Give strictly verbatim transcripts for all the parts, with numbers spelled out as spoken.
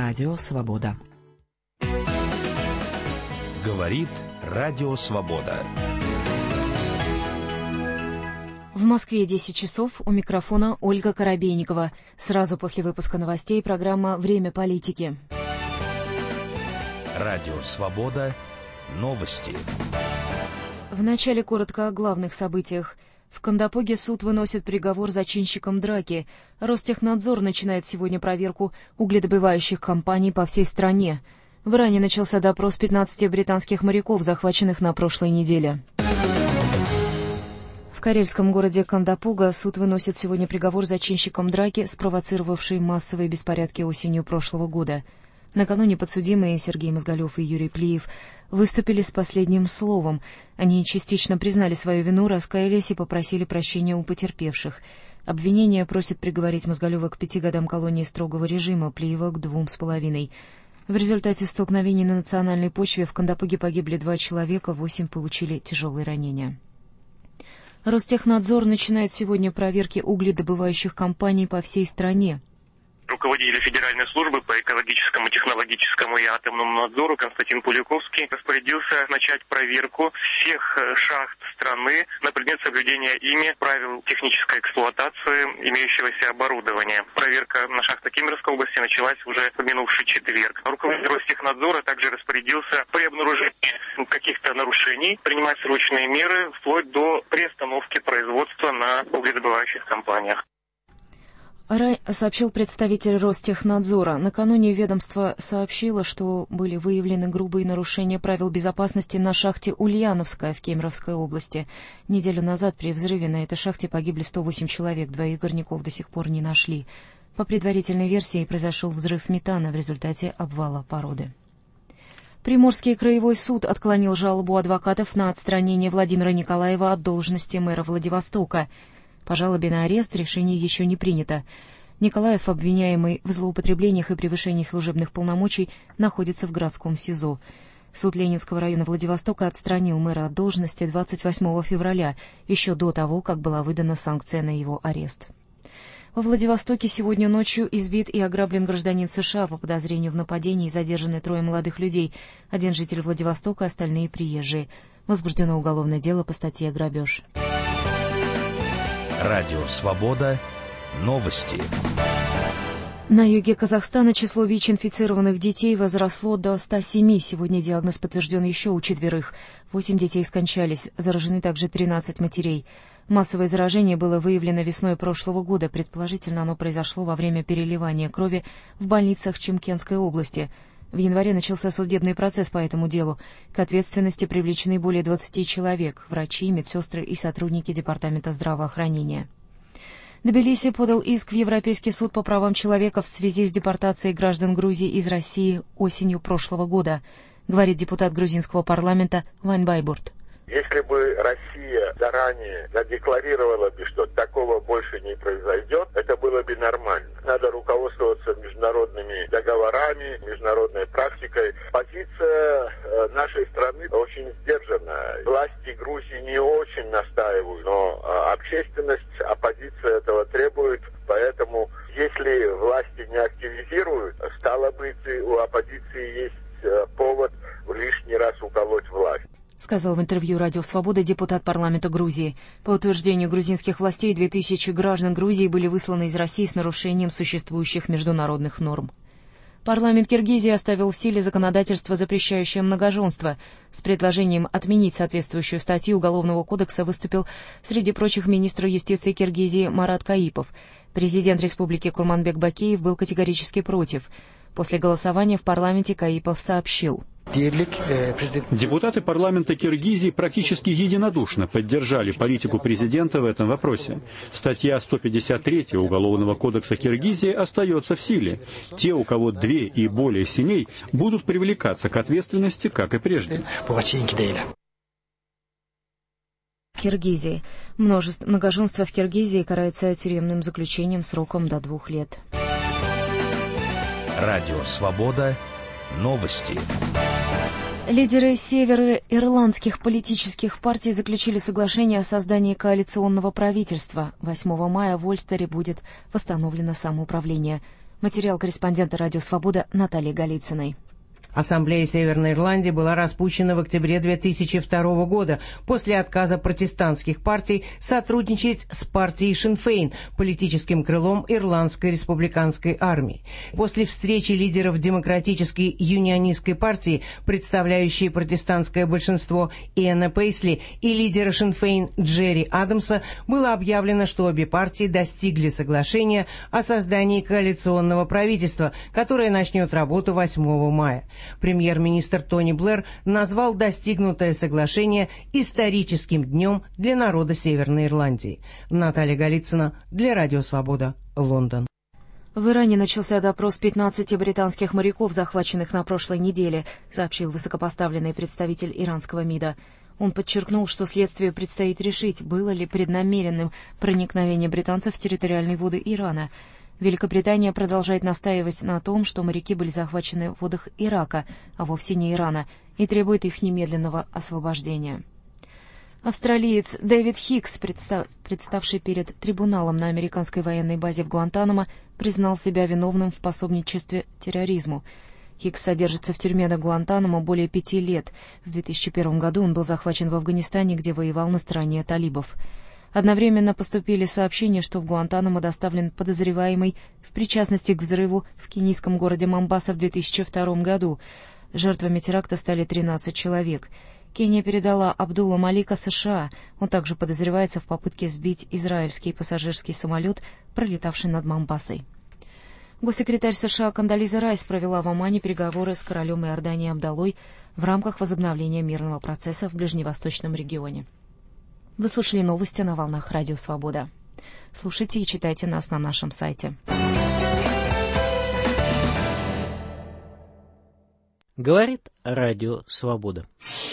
Радио Свобода. Говорит Радио Свобода. В Москве десять часов, у микрофона Ольга Коробейникова. Сразу после выпуска новостей программа «Время политики». Радио Свобода. Новости. Вначале коротко о главных событиях. В Кандапоге суд выносит приговор зачинщикам драки. Ростехнадзор начинает сегодня проверку угледобывающих компаний по всей стране. В Иране начался допрос пятнадцати британских моряков, захваченных на прошлой неделе. В карельском городе Кандапога суд выносит сегодня приговор зачинщикам драки, спровоцировавшей массовые беспорядки осенью прошлого года. Накануне подсудимые Сергей Мозголев и Юрий Плиев выступили с последним словом. Они частично признали свою вину, раскаялись и попросили прощения у потерпевших. Обвинение просит приговорить Мозголева к пяти годам колонии строгого режима, Плиева к двум с половиной. В результате столкновений на национальной почве в Кандапоге погибли два человека, восемь получили тяжелые ранения. Ростехнадзор начинает сегодня проверки угледобывающих компаний по всей стране. Руководитель Федеральной службы по экологическому, технологическому и атомному надзору Константин Пуликовский распорядился начать проверку всех шахт страны на предмет соблюдения ими правил технической эксплуатации имеющегося оборудования. Проверка на шахтах Кемеровской области началась уже в минувший четверг. Руководитель Ростехнадзора также распорядился при обнаружении каких-то нарушений принимать срочные меры вплоть до приостановки производства на угледобывающих компаниях. Сообщил представитель Ростехнадзора. Накануне ведомство сообщило, что были выявлены грубые нарушения правил безопасности на шахте Ульяновская в Кемеровской области. Неделю назад при взрыве на этой шахте погибли сто восемь человек, двоих горняков до сих пор не нашли. По предварительной версии произошел взрыв метана в результате обвала породы. Приморский краевой суд отклонил жалобу адвокатов на отстранение Владимира Николаева от должности мэра Владивостока. По жалобе на арест решение еще не принято. Николаев, обвиняемый в злоупотреблениях и превышении служебных полномочий, находится в городском СИЗО. Суд Ленинского района Владивостока отстранил мэра от должности двадцать восьмого февраля, еще до того, как была выдана санкция на его арест. Во Владивостоке сегодня ночью избит и ограблен гражданин США. По подозрению в нападении задержаны трое молодых людей. Один житель Владивостока, остальные приезжие. Возбуждено уголовное дело по статье «Грабеж». Радио Свобода. Новости. На юге Казахстана число ВИЧ-инфицированных детей возросло до ста семи. Сегодня диагноз подтвержден еще у четверых. Восемь детей скончались. Заражены также тринадцать матерей. Массовое заражение было выявлено весной прошлого года. Предположительно, оно произошло во время переливания крови в больницах Чимкентской области. В январе начался судебный процесс по этому делу. К ответственности привлечены более двадцати человек — врачи, медсестры и сотрудники Департамента здравоохранения. Тбилиси подал иск в Европейский суд по правам человека в связи с депортацией граждан Грузии из России осенью прошлого года, говорит депутат грузинского парламента Вань Байбурт. Если бы Россия заранее задекларировала бы, что такого больше не произойдет, это было бы нормально. Надо руководствоваться международными договорами, международной практикой. Позиция нашей страны очень сдержанная. Власти Грузии не очень настаивают, но общественность, оппозиция этого требует. Поэтому, если власти не активизируют, стало быть, у оппозиции есть повод лишний раз уколоть власть. Сказал в интервью «Радио Свобода» депутат парламента Грузии. По утверждению грузинских властей, две тысячи граждан Грузии были высланы из России с нарушением существующих международных норм. Парламент Киргизии оставил в силе законодательство, запрещающее многоженство. С предложением отменить соответствующую статью Уголовного кодекса выступил, среди прочих, министр юстиции Киргизии Марат Каипов. Президент республики Курманбек Бакиев был категорически против. После голосования в парламенте Каипов сообщил: Депутаты парламента Киргизии практически единодушно поддержали политику президента в этом вопросе. Статья сто пятьдесят три Уголовного кодекса Киргизии остается в силе. Те, у кого две и более семей, будут привлекаться к ответственности, как и прежде. Киргизии. Множество многоженства в Киргизии карается тюремным заключением сроком до двух лет. Радио Свобода. Новости. Лидеры североирландских политических партий заключили соглашение о создании коалиционного правительства. восьмого мая в Ольстере будет восстановлено самоуправление. Материал корреспондента «Радио Свобода» Натальи Голицыной. Ассамблея Северной Ирландии была распущена в октябре две тысячи второго года после отказа протестантских партий сотрудничать с партией Сinn Féin, политическим крылом Ирландской республиканской армии. После встречи лидеров демократической юнионистской партии, представляющей протестантское большинство, Иэна Пейсли, и лидера Sinn Féin Джерри Адамса, было объявлено, что обе партии достигли соглашения о создании коалиционного правительства, которое начнет работу восьмого мая. Премьер-министр Тони Блэр назвал достигнутое соглашение историческим днем для народа Северной Ирландии. Наталья Голицына для Радио Свобода, Лондон. В Иране начался допрос пятнадцати британских моряков, захваченных на прошлой неделе, сообщил высокопоставленный представитель иранского МИДа. Он подчеркнул, что следствию предстоит решить, было ли преднамеренным проникновение британцев в территориальные воды Ирана. Великобритания продолжает настаивать на том, что моряки были захвачены в водах Ирака, а вовсе не Ирана, и требует их немедленного освобождения. Австралиец Дэвид Хикс, представ... представший перед трибуналом на американской военной базе в Гуантанамо, признал себя виновным в пособничестве терроризму. Хикс содержится в тюрьме на Гуантанамо более пяти лет. В две тысячи первом году он был захвачен в Афганистане, где воевал на стороне талибов. Одновременно поступили сообщения, что в Гуантанамо доставлен подозреваемый в причастности к взрыву в кенийском городе Момбаса в две тысячи втором году. Жертвами теракта стали тринадцать человек. Кения передала Абдулла Малика США. Он также подозревается в попытке сбить израильский пассажирский самолет, пролетавший над Момбасой. Госсекретарь США Кондолиза Райс провела в Омане переговоры с королем Иордании Абдаллой в рамках возобновления мирного процесса в ближневосточном регионе. Вы слушали новости на волнах Радио Свобода. Слушайте и читайте нас на нашем сайте. Говорит Радио Свобода.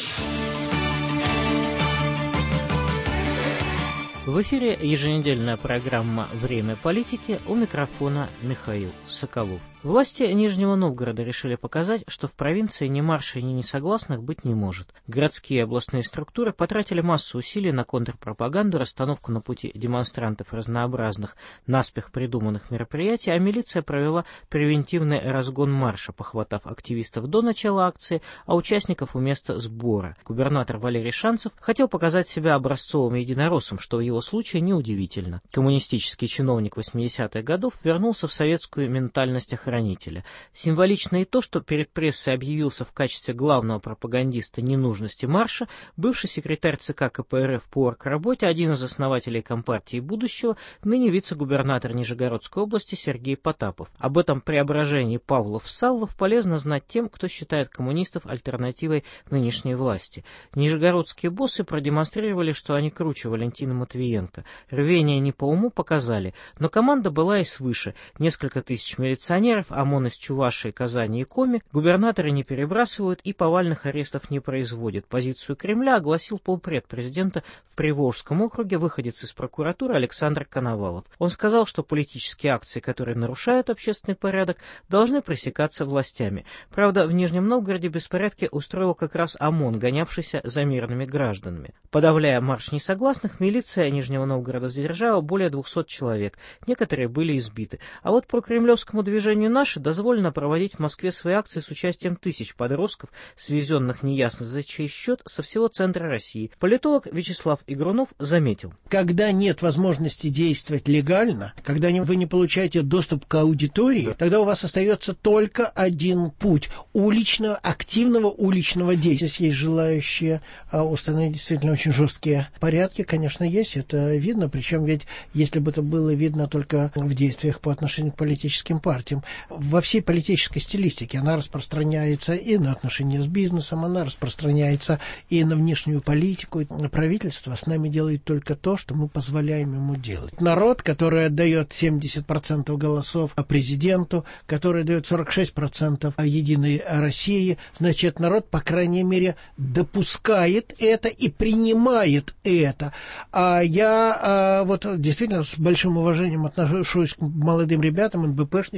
В эфире еженедельная программа «Время политики», у микрофона Михаил Соколов. Власти Нижнего Новгорода решили показать, что в провинции ни марша, ни несогласных быть не может. Городские и областные структуры потратили массу усилий на контрпропаганду, расстановку на пути демонстрантов разнообразных, наспех придуманных мероприятий, а милиция провела превентивный разгон марша, похватав активистов до начала акции, а участников у места сбора. Губернатор Валерий Шанцев хотел показать себя образцовым единороссом, что в его случае неудивительно. Коммунистический чиновник восьмидесятых годов вернулся в советскую ментальность охранителя. Символично и то, что перед прессой объявился в качестве главного пропагандиста ненужности марша бывший секретарь ЦК КПРФ по оргработе, один из основателей Компартии будущего, ныне вице-губернатор Нижегородской области Сергей Потапов. Об этом преображении Павлов-Саллов полезно знать тем, кто считает коммунистов альтернативой нынешней власти. Нижегородские боссы продемонстрировали, что они круче Валентина Матвиенко. Рвение не по уму показали, но команда была и свыше. Несколько тысяч милиционеров, ОМОН из Чувашии, Казани и Коми, губернаторы не перебрасывают и повальных арестов не производят. Позицию Кремля огласил полпред президента в Приволжском округе, выходец из прокуратуры Александр Коновалов. Он сказал, что политические акции, которые нарушают общественный порядок, должны пресекаться властями. Правда, в Нижнем Новгороде беспорядки устроил как раз ОМОН, гонявшийся за мирными гражданами. Подавляя марш несогласных, милиция Нижнего Новгорода задержала более двухсот человек. Некоторые были избиты. А вот прокремлевскому движению «Наши» дозволено проводить в Москве свои акции с участием тысяч подростков, свезенных неясно за чей счет со всего центра России. Политолог Вячеслав Игрунов заметил. Когда нет возможности действовать легально, когда вы не получаете доступ к аудитории, тогда у вас остается только один путь – уличного, активного уличного действия. Здесь есть желающие установить действительно очень жесткие порядки, конечно, есть, это видно, причем ведь если бы это было видно только в действиях по отношению к политическим партиям, во всей политической стилистике она распространяется и на отношения с бизнесом, она распространяется и на внешнюю политику. Правительство с нами делает только то, что мы позволяем ему делать. Народ, который отдает семьдесят процентов голосов президенту, который дает сорок шесть процентов Единой России, значит, народ, по крайней мере, допускает это и принимает это. А я а, вот действительно с большим уважением отношусь к молодым ребятам, эн бэ пэ шникам, которые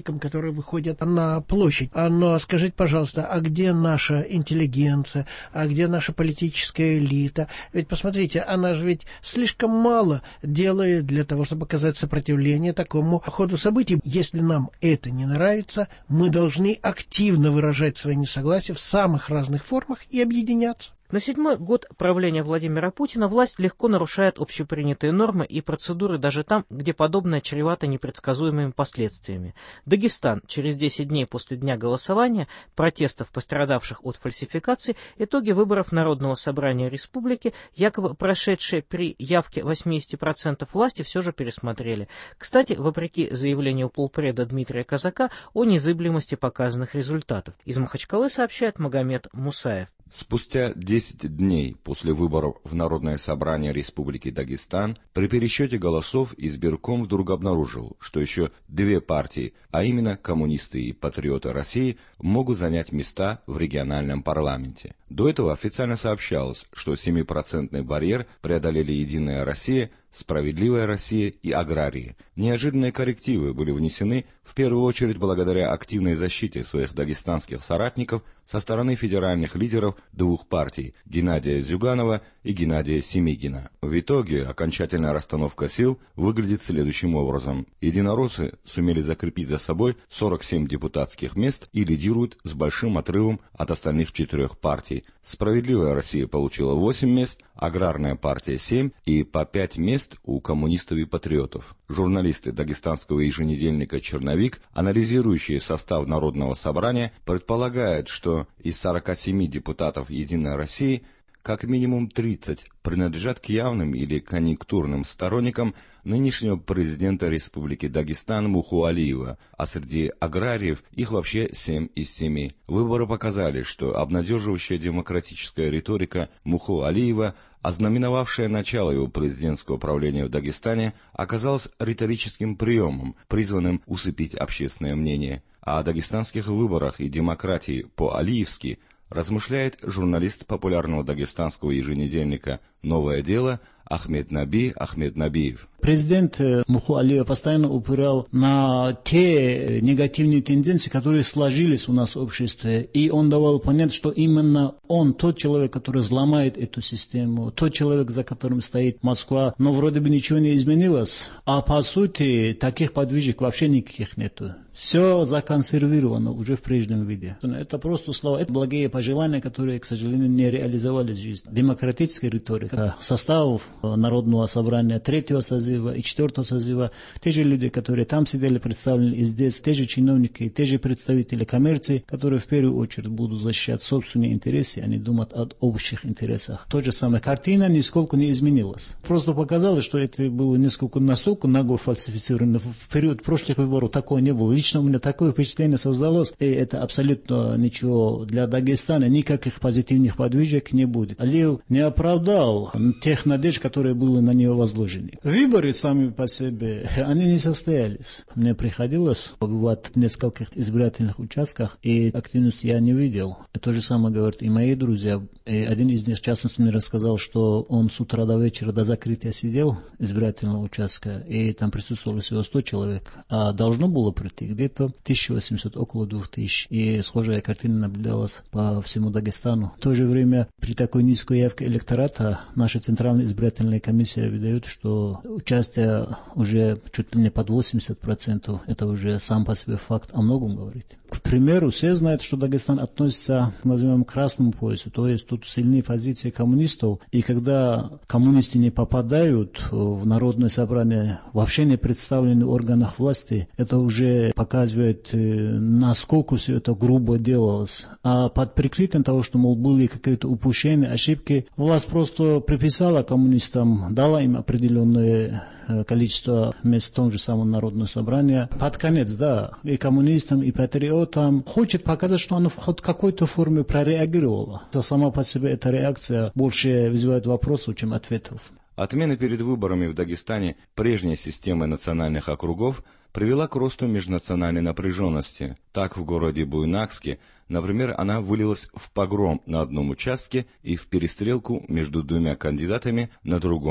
которые выходят на площадь. Но скажите, пожалуйста, а где наша интеллигенция, а где наша политическая элита? Ведь, посмотрите, она же ведь слишком мало делает для того, чтобы оказать сопротивление такому ходу событий. Если нам это не нравится, мы должны активно выражать свои несогласия в самых разных формах и объединяться. На седьмой год правления Владимира Путина власть легко нарушает общепринятые нормы и процедуры даже там, где подобное чревато непредсказуемыми последствиями. Дагестан. Через десять дней после дня голосования, протестов, пострадавших от фальсификаций, итоги выборов Народного собрания республики, якобы прошедшие при явке восемьдесят процентов власти, все же пересмотрели. Кстати, вопреки заявлению полпреда Дмитрия Казака о незыблемости показанных результатов. Из Махачкалы сообщает Магомед Мусаев. Спустя десять дней после выборов в Народное собрание Республики Дагестан при пересчете голосов избирком вдруг обнаружил, что еще две партии, а именно коммунисты и патриоты России, могут занять места в региональном парламенте. До этого официально сообщалось, что семипроцентный барьер преодолели «Единая Россия», «Справедливая Россия» и «Аграрии». Неожиданные коррективы были внесены в первую очередь благодаря активной защите своих дагестанских соратников со стороны федеральных лидеров двух партий – Геннадия Зюганова и Геннадия Семигина. В итоге окончательная расстановка сил выглядит следующим образом. Единороссы сумели закрепить за собой сорок семь депутатских мест и лидируют с большим отрывом от остальных четырех партий. «Справедливая Россия» получила восемь мест, «Аграрная партия» семь и по пять мест у коммунистов и патриотов. Журналисты дагестанского еженедельника «Черновик», анализирующие состав Народного собрания, предполагают, что из сорока семи депутатов «Единой России» как минимум тридцать принадлежат к явным или конъюнктурным сторонникам нынешнего президента Республики Дагестан Муху Алиева, а среди аграриев их вообще семь из семи. Выборы показали, что обнадеживающая демократическая риторика Муху Алиева, ознаменовавшая начало его президентского правления в Дагестане, оказалась риторическим приемом, призванным усыпить общественное мнение. А о дагестанских выборах и демократии по-алиевски размышляет журналист популярного дагестанского еженедельника «Новое дело» Ахмед Наби Ахмед Набиев. Президент Муху Алиев постоянно упирал на те негативные тенденции, которые сложились у нас в обществе, и он давал понять, что именно он тот человек, который взломает эту систему, тот человек, за которым стоит Москва, но вроде бы ничего не изменилось, а по сути таких подвижек вообще никаких нету. Все законсервировано уже в прежнем виде. Это просто слова, это благие пожелания, которые, к сожалению, не реализовались в жизни. Демократическая риторика, состав Народного собрания третьего созыва и четвертого созыва, те же люди, которые там сидели представлены и здесь, те же чиновники, те же представители коммерции, которые в первую очередь будут защищать собственные интересы, они думают о общих интересах. Та же самая картина нисколько не изменилась. Просто показалось, что это было несколько настолько нагло фальсифицировано. В период прошлых выборов такого не было. Лично у меня такое впечатление создалось, и это абсолютно ничего для Дагестана, никаких позитивных подвижек не будет. Алиев не оправдал тех надежд, которые были на него возложены. Выборы сами по себе, они не состоялись. Мне приходилось побывать в нескольких избирательных участках, и активности я не видел. И то же самое говорят и мои друзья. И один из них, в частности, мне рассказал, что он с утра до вечера до закрытия сидел избирательного участка, и там присутствовало всего сто человек, а должно было прийти где-то тысяча восемьсот, около двух тысяч. И схожая картина наблюдалась по всему Дагестану. В то же время при такой низкой явке электората наша Центральная избирательная комиссия выдает, что участие уже чуть ли не под восемьдесят процентов. Это уже сам по себе факт о многом говорит. К примеру, все знают, что Дагестан относится к, назовем, красному поясу, то есть тут сильные позиции коммунистов, и когда коммунисты не попадают в Народное собрание, вообще не представлены в органах власти, это уже показывает, насколько все это грубо делалось. А под прикрытием того, что, мол, были какие-то упущения, ошибки, власть просто приписала коммунистам, дала им определенное количество мест в том же самом Народном собрании. Под конец, да, и коммунистам, и патриотам хочет показать, что оно в хоть какой-то форме прореагировало. Сама по себе эта реакция больше вызывает вопросов, чем ответов. Отмена перед выборами в Дагестане прежней системы национальных округов привела к росту межнациональной напряженности. Так, в городе Буйнакске, например, она вылилась в погром на одном участке и в перестрелку между двумя кандидатами на другом.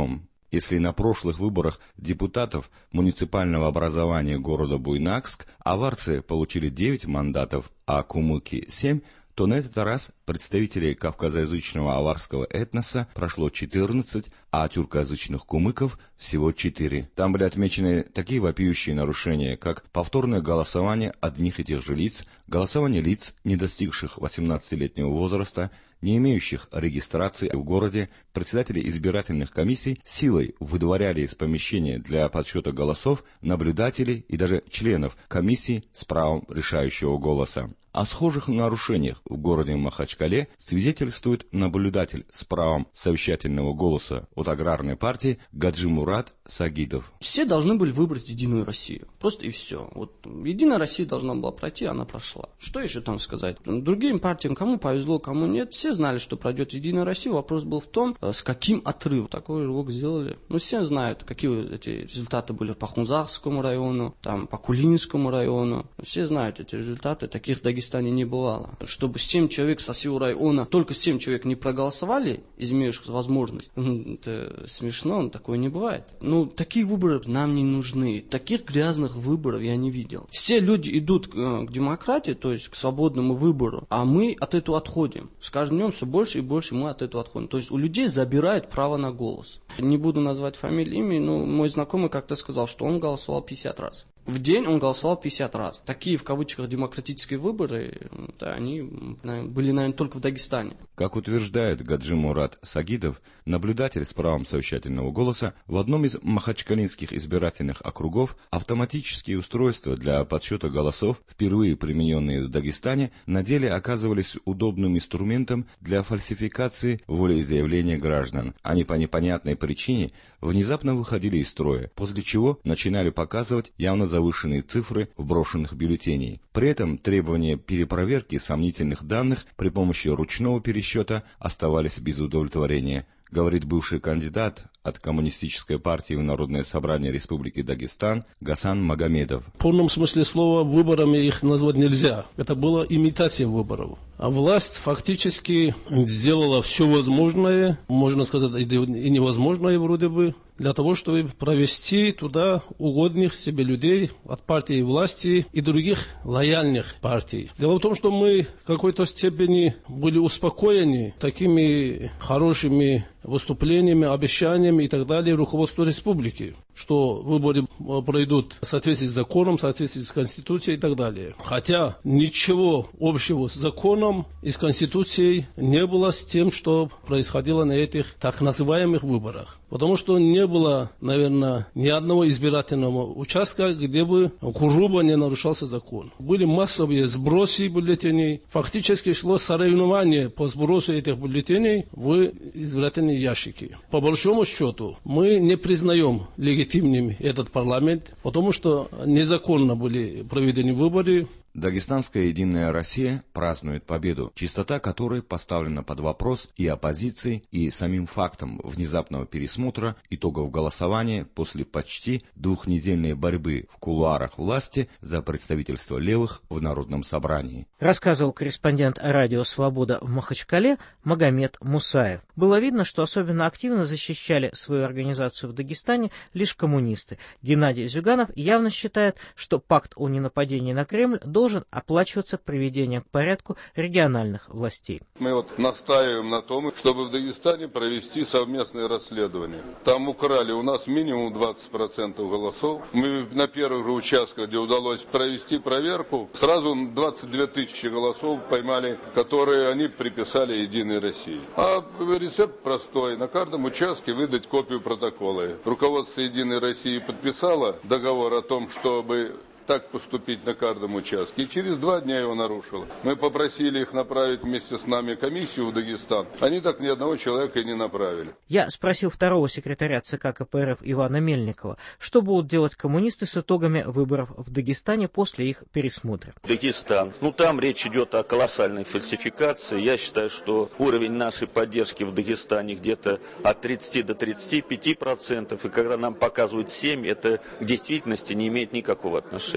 Если на прошлых выборах депутатов муниципального образования города Буйнакск аварцы получили девять мандатов, а кумыки семь, то на этот раз представителей кавказоязычного аварского этноса прошло четырнадцать, а тюркоязычных кумыков всего четыре. Там были отмечены такие вопиющие нарушения, как повторное голосование одних и тех же лиц, голосование лиц, не достигших восемнадцатилетнего возраста, не имеющих регистрации в городе, председатели избирательных комиссий силой выдворяли из помещения для подсчета голосов наблюдателей и даже членов комиссий с правом решающего голоса. О схожих нарушениях в городе Махачкале свидетельствует наблюдатель с правом совещательного голоса от аграрной партии Гаджимурат Сагидов. Все должны были выбрать Единую Россию. Просто и все. Вот Единая Россия должна была пройти, она прошла. Что еще там сказать? Другим партиям, кому повезло, кому нет, все знали, что пройдет Единая Россия. Вопрос был в том, с каким отрывом такой рывок сделали. Ну, все знают, какие эти результаты были по Хунзахскому району, там, по Кулинскому району. Все знают эти результаты, таких в Дагестане не бывало. Чтобы семь человек со всего района, только семь человек не проголосовали, из имеющих возможность, это смешно, такое не бывает. Ну, такие выборы нам не нужны. Таких грязных выборов я не видел. Все люди идут к, к демократии, то есть к свободному выбору, а мы от этого отходим. С каждым днем все больше и больше мы от этого отходим. То есть у людей забирают право на голос. Не буду назвать фамилию, имя, но мой знакомый как-то сказал, что он голосовал пятьдесят раз. В день он голосовал пятьдесят раз. Такие, в кавычках, демократические выборы, да, они были, наверное, только в Дагестане. Как утверждает Гаджимурат Сагидов, наблюдатель с правом совещательного голоса, в одном из махачкалинских избирательных округов автоматические устройства для подсчета голосов, впервые примененные в Дагестане, на деле оказывались удобным инструментом для фальсификации волеизъявления граждан. Они по непонятной причине внезапно выходили из строя, после чего начинали показывать явно завышенные цифры вброшенных бюллетеней. При этом требования перепроверки сомнительных данных при помощи ручного пересчета оставались без удовлетворения, говорит бывший кандидат от Коммунистической партии в Народное собрание Республики Дагестан Гасан Магомедов. В полном смысле слова выборами их назвать нельзя. Это была имитация выборов. А власть фактически сделала все возможное, можно сказать, и невозможное вроде бы, для того, чтобы провести туда угодных себе людей от партии власти и других лояльных партий. Дело в том, что мы в какой-то степени были успокоены такими хорошими выступлениями, обещаниями и так далее руководства республики, что выборы пройдут в соответствии с законом, в соответствии с Конституцией и так далее. Хотя ничего общего с законом и с Конституцией не было с тем, что происходило на этих так называемых выборах. Потому что не было, наверное, ни одного избирательного участка, где бы грубо не нарушался закон. Были массовые сбросы бюллетеней. Фактически шло соревнование по сбросу этих бюллетеней в избирательные ящики. По большому счету, мы не признаем легитимным этот парламент, потому что незаконно были проведены выборы. Дагестанская «Единая Россия» празднует победу, чистота которой поставлена под вопрос и оппозицией, и самим фактом внезапного пересмотра итогов голосования после почти двухнедельной борьбы в кулуарах власти за представительство левых в Народном собрании. Рассказывал корреспондент радио «Свобода» в Махачкале Магомед Мусаев. Было видно, что особенно активно защищали свою организацию в Дагестане лишь коммунисты. Геннадий Зюганов явно считает, что пакт о ненападении на Кремль должен оплачиваться приведением к порядку региональных властей. Мы вот настаиваем на том, чтобы в Дагестане провести совместное расследование. Там украли у нас минимум двадцать процентов голосов. Мы на первых же участках, где удалось провести проверку, сразу двадцать две тысячи голосов поймали, которые они приписали Единой России. А рецепт простой. На каждом участке выдать копию протокола. Руководство Единой России подписало договор о том, чтобы так поступить на каждом участке. И через два дня его нарушило. Мы попросили их направить вместе с нами комиссию в Дагестан. Они так ни одного человека и не направили. Я спросил второго секретаря ЦК КПРФ Ивана Мельникова, что будут делать коммунисты с итогами выборов в Дагестане после их пересмотра. Дагестан. Ну, там речь идет о колоссальной фальсификации. Я считаю, что уровень нашей поддержки в Дагестане где-то от тридцати до тридцати пяти процентов. И когда нам показывают семь, это к действительности не имеет никакого отношения.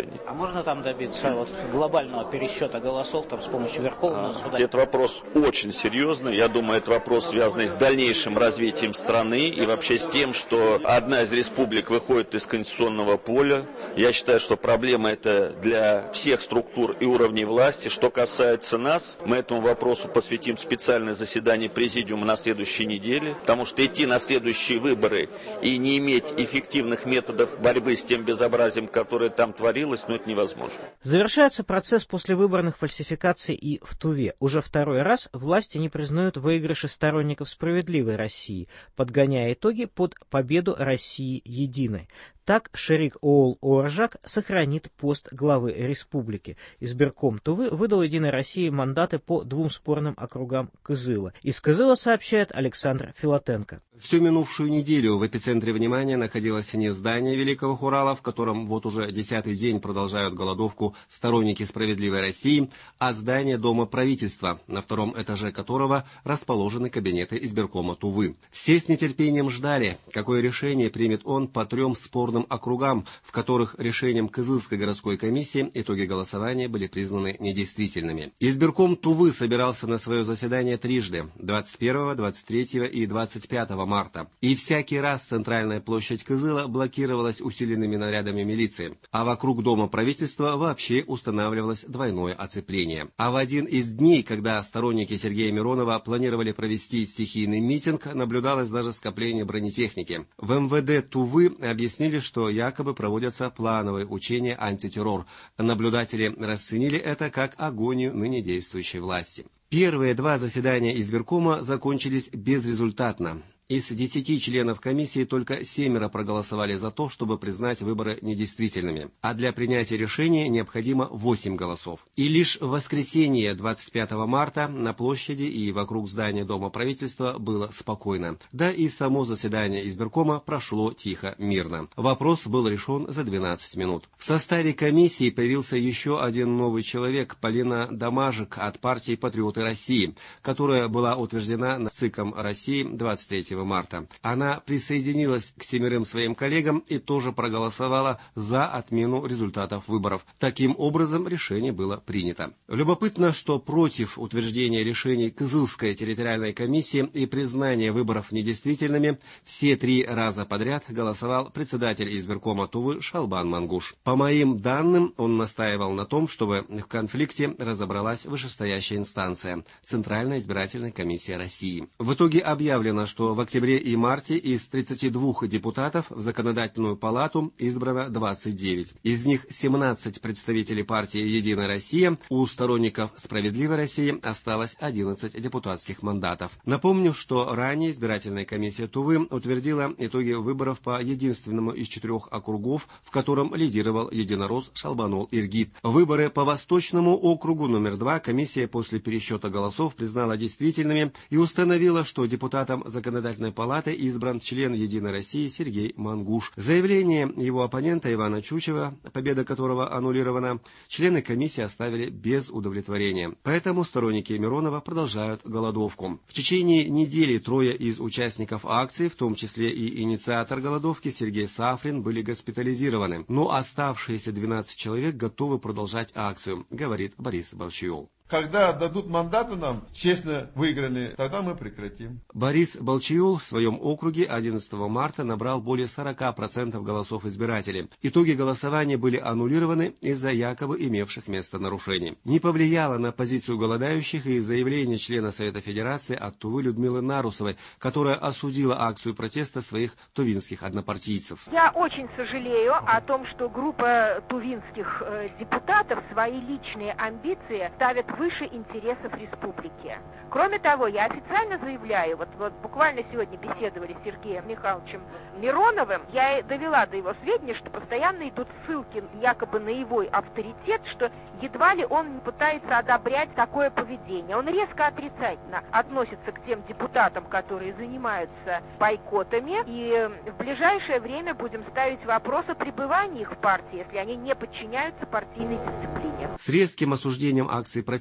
решений. А можно там добиться вот глобального пересчета голосов там, с помощью Верховного суда? Это вопрос очень серьезный. Я думаю, это вопрос, связанный с дальнейшим развитием страны и вообще с тем, что одна из республик выходит из конституционного поля. Я считаю, что проблема это для всех структур и уровней власти. Что касается нас, мы этому вопросу посвятим специальное заседание президиума на следующей неделе, потому что идти на следующие выборы и не иметь эффективных методов борьбы с тем безобразием, которое там творилось, ну это невозможно. Завершается процесс послевыборных фальсификаций и в Туве. Уже второй раз власти не признают выигрыши сторонников справедливой России, подгоняя итоги под победу России единой. Так Шерик Оол Ооржак сохранит пост главы республики. Избирком Тувы выдал Единой России мандаты по двум спорным округам Кызыла. Из Кызыла сообщает Александр Филатенко. Всю минувшую неделю в эпицентре внимания находилось не здание Великого Хурала, в котором вот уже десятый день продолжают голодовку сторонники справедливой России, а здание Дома правительства, на втором этаже которого расположены кабинеты избиркома Тувы. Все с нетерпением ждали, какое решение примет он по трем спорным округам, в которых решением Кызылской городской комиссии итоги голосования были признаны недействительными. Избирком Тувы собирался на свое заседание трижды – двадцать первого, двадцать третьего и двадцать пятого марта. И всякий раз центральная площадь Кызыла блокировалась усиленными нарядами милиции, а вокруг Дома правительства вообще устанавливалось двойное оцепление. А в один из дней, когда сторонники Сергея Миронова планировали провести стихийный митинг, наблюдалось даже скопление бронетехники. В эм вэ дэ Тувы объяснили, что якобы проводятся плановые учения антитеррор. Наблюдатели расценили это как агонию ныне действующей власти. Первые два заседания избиркома закончились безрезультатно. Из десяти членов комиссии только семеро проголосовали за то, чтобы признать выборы недействительными, а для принятия решения необходимо восемь голосов. И лишь в воскресенье двадцать пятого марта на площади и вокруг здания Дома правительства было спокойно. Да и само заседание избиркома прошло тихо, мирно. Вопрос был решен за двенадцать минут. В составе комиссии появился еще один новый человек, Полина Домажик от партии «Патриоты России», которая была утверждена ЦИКом России двадцать третьего марта. Она присоединилась к семерым своим коллегам и тоже проголосовала за отмену результатов выборов. Таким образом, решение было принято. Любопытно, что против утверждения решений Кызылской территориальной комиссии и признания выборов недействительными все три раза подряд голосовал председатель избиркома Тувы Шалбан Мангуш. По моим данным, он настаивал на том, чтобы в конфликте разобралась вышестоящая инстанция – Центральная избирательная комиссия России. В итоге объявлено, что в В октябре и марте из тридцати двух депутатов в Законодательную палату избрано двадцать девять. Из них семнадцать представителей партии «Единая Россия». У сторонников «Справедливой России» осталось одиннадцать депутатских мандатов. Напомню, что ранее избирательная комиссия Тувы утвердила итоги выборов по единственному из четырех округов, в котором лидировал единорос Шалбанол Иргит. Выборы по Восточному округу номер два комиссия после пересчета голосов признала действительными и установила, что депутатам Законодательной палаты избран член «Единой России» Сергей Мангуш. Заявление его оппонента Ивана Чучева, победа которого аннулирована, члены комиссии оставили без удовлетворения. Поэтому сторонники Миронова продолжают голодовку. В течение недели трое из участников акции, в том числе и инициатор голодовки Сергей Сафрин, были госпитализированы. Но оставшиеся двенадцать человек готовы продолжать акцию, говорит Борис Балчиол. Когда отдадут мандаты нам, честно выигранные, тогда мы прекратим. Борис Балчиол в своем округе одиннадцатого марта набрал более сорока процентов голосов избирателей. Итоги голосования были аннулированы из-за якобы имевших место нарушений. Не повлияло на позицию голодающих и заявление члена Совета Федерации от Тувы Людмилы Нарусовой, которая осудила акцию протеста своих тувинских однопартийцев. Я очень сожалею о том, что группа тувинских э, депутатов свои личные амбиции ставит выше интересов республики. Кроме того, я официально заявляю, вот, вот буквально сегодня беседовали с Сергеем Михайловичем Мироновым, я довела до его сведения, что постоянно идут ссылки якобы на его авторитет, что едва ли он не пытается одобрять такое поведение. Он резко отрицательно относится к тем депутатам, которые занимаются бойкотами, и в ближайшее время будем ставить вопрос о пребывании их в партии, если они не подчиняются партийной дисциплине. С резким осуждением акции протеста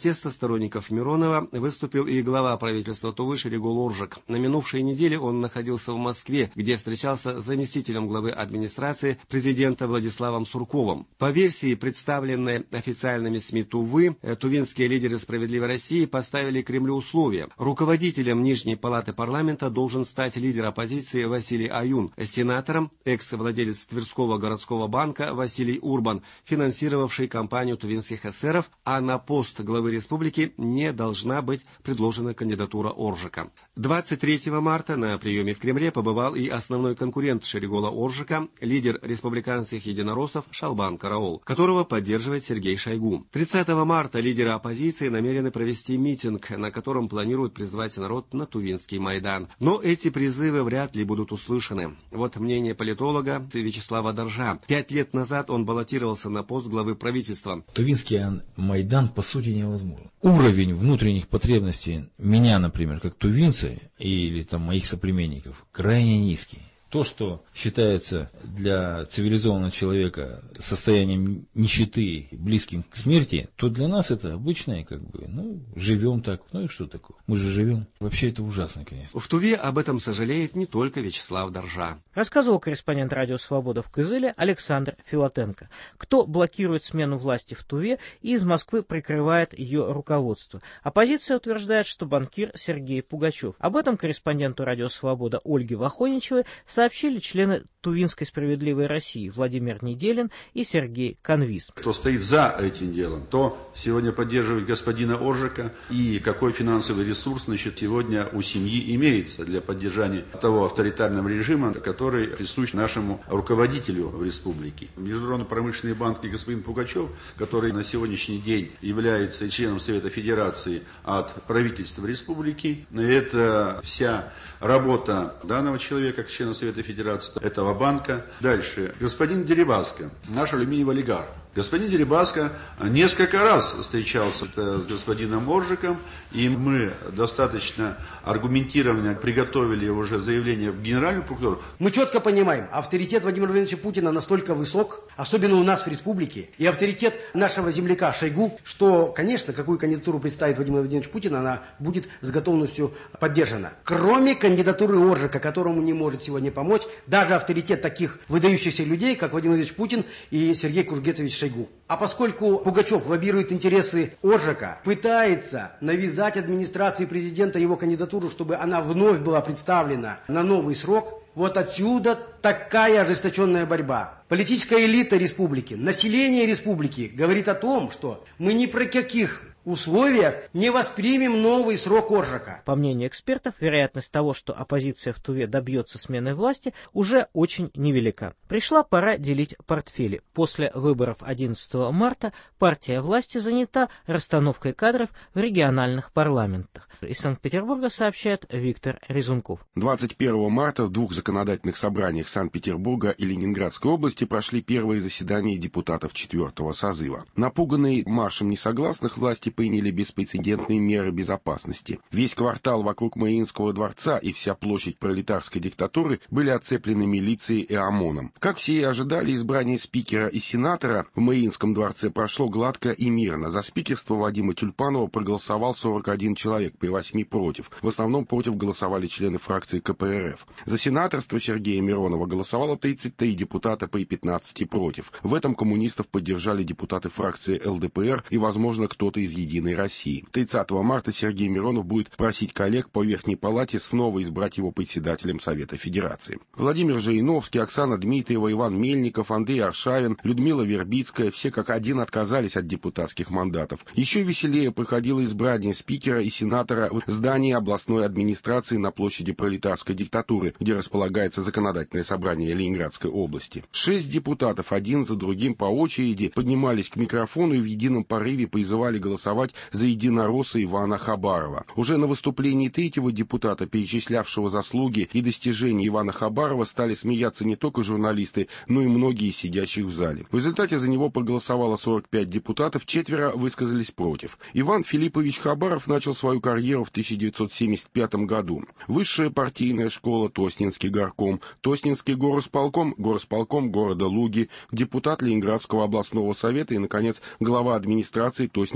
протеста сторонников Миронова выступил и глава правительства Тувы Шерегул Оржик. На минувшей неделе он находился в Москве, где встречался с заместителем главы администрации президента Владиславом Сурковым. По версии, представленной официальными СМИ Тувы, тувинские лидеры «Справедливой России» поставили Кремлю условия. Руководителем Нижней палаты парламента должен стать лидер оппозиции Василий Аюн, сенатором экс-владелец Тверского городского банка Василий Урбан, финансировавший кампанию тувинских эсеров, а на пост главы республики не должна быть предложена кандидатура Оржика. двадцать третьего марта на приеме в Кремле побывал и основной конкурент Шерегула Оржика, лидер республиканских единороссов Шалбан Караул, которого поддерживает Сергей Шойгу. тридцатого марта лидеры оппозиции намерены провести митинг, на котором планируют призвать народ на Тувинский Майдан. Но эти призывы вряд ли будут услышаны. Вот мнение политолога Вячеслава Доржа. Пять лет назад он баллотировался на пост главы правительства. Тувинский Майдан по сути невозможен. Уровень внутренних потребностей меня, например, как тувинца или там моих соплеменников, крайне низкий. То, что считается для цивилизованного человека состоянием нищеты, близким к смерти, то для нас это обычное, как бы, ну, живем так, ну и что такое? Мы же живем. Вообще это ужасно, конечно. В Туве об этом сожалеет не только Вячеслав Доржа. Рассказывал корреспондент Радио Свобода в Кызыле Александр Филатенко. Кто блокирует смену власти в Туве и из Москвы прикрывает ее руководство? Оппозиция утверждает, что банкир Сергей Пугачев. Об этом корреспонденту Радио Свобода Ольге Вахоничевой сообщили члены Тувинской «Справедливой России» Владимир Неделин и Сергей Конвиз. Кто стоит за этим делом, то сегодня поддерживает господина Оржика, и какой финансовый ресурс, значит, сегодня у семьи имеется для поддержания того авторитарного режима, который присущ нашему руководителю в республике. Международный промышленный банк и господин Пугачев, который на сегодняшний день является членом Совета Федерации от правительства республики, это вся работа данного человека, как члена Совета Федерации, этого банка. Дальше. Господин Дерибаско, наш алюминиевый олигарх. Господин Дерибаско несколько раз встречался с господином Оржиком, и мы достаточно аргументированно приготовили уже заявление в Генеральную прокуратуру. Мы четко понимаем, авторитет Владимира Владимировича Путина настолько высок, особенно у нас в республике, и авторитет нашего земляка Шойгу, что, конечно, какую кандидатуру представит Владимир Владимирович Путин, она будет с готовностью поддержана. Кроме кандидатуры Оржика, которому не может сегодня помочь даже авторитет таких выдающихся людей, как Владимир Владимирович Путин и Сергей Кургетович Шойгу. А поскольку Пугачев лоббирует интересы Оржика, пытается навязать администрации президента его кандидатуру, чтобы она вновь была представлена на новый срок, вот отсюда такая ожесточенная борьба. Политическая элита республики, население республики говорит о том, что мы ни при каких условиях не воспримем новый срок Оржика. По мнению экспертов, вероятность того, что оппозиция в Туве добьется смены власти, уже очень невелика. Пришла пора делить портфели. После выборов одиннадцатого марта партия власти занята расстановкой кадров в региональных парламентах. Из Санкт-Петербурга сообщает Виктор Резунков. двадцать первого марта в двух законодательных собраниях Санкт-Петербурга и Ленинградской области прошли первые заседания депутатов четвертого созыва. Напуганные маршем несогласных, власти приняли беспрецедентные меры безопасности. Весь квартал вокруг Мариинского дворца и вся площадь пролетарской диктатуры были оцеплены милицией и ОМОНом. Как все и ожидали, избрание спикера и сенатора в Мариинском дворце прошло гладко и мирно. За спикерство Вадима Тюльпанова проголосовал сорок один человек при восьми против. В основном против голосовали члены фракции ка пэ эр эф. За сенаторство Сергея Миронова голосовало тридцать три депутата при пятнадцати против. В этом коммунистов поддержали депутаты фракции эл дэ пэ эр и, возможно, кто-то из Единой России. тридцатого марта Сергей Миронов будет просить коллег по Верхней Палате снова избрать его председателем Совета Федерации. Владимир Жириновский, Оксана Дмитриева, Иван Мельников, Андрей Аршавин, Людмила Вербицкая все как один отказались от депутатских мандатов. Еще веселее проходило избрание спикера и сенатора в здании областной администрации на площади пролетарской диктатуры, где располагается законодательное собрание Ленинградской области. Шесть депутатов один за другим по очереди поднимались к микрофону и в едином порыве призывали голосовать за единоросса Ивана Хабарова. Уже на выступлении третьего депутата, перечислявшего заслуги и достижения Ивана Хабарова, стали смеяться не только журналисты, но и многие сидящих в зале. В результате за него проголосовало сорок пять депутатов, четверо высказались против. Иван Филиппович Хабаров начал свою карьеру в тысяча девятьсот семьдесят пятом году. Высшая партийная школа, Тоснинский горком, Тоснинский горосполком, горосполком города Луги, депутат Ленинградского областного совета и, наконец, глава администрации Тоснинского района.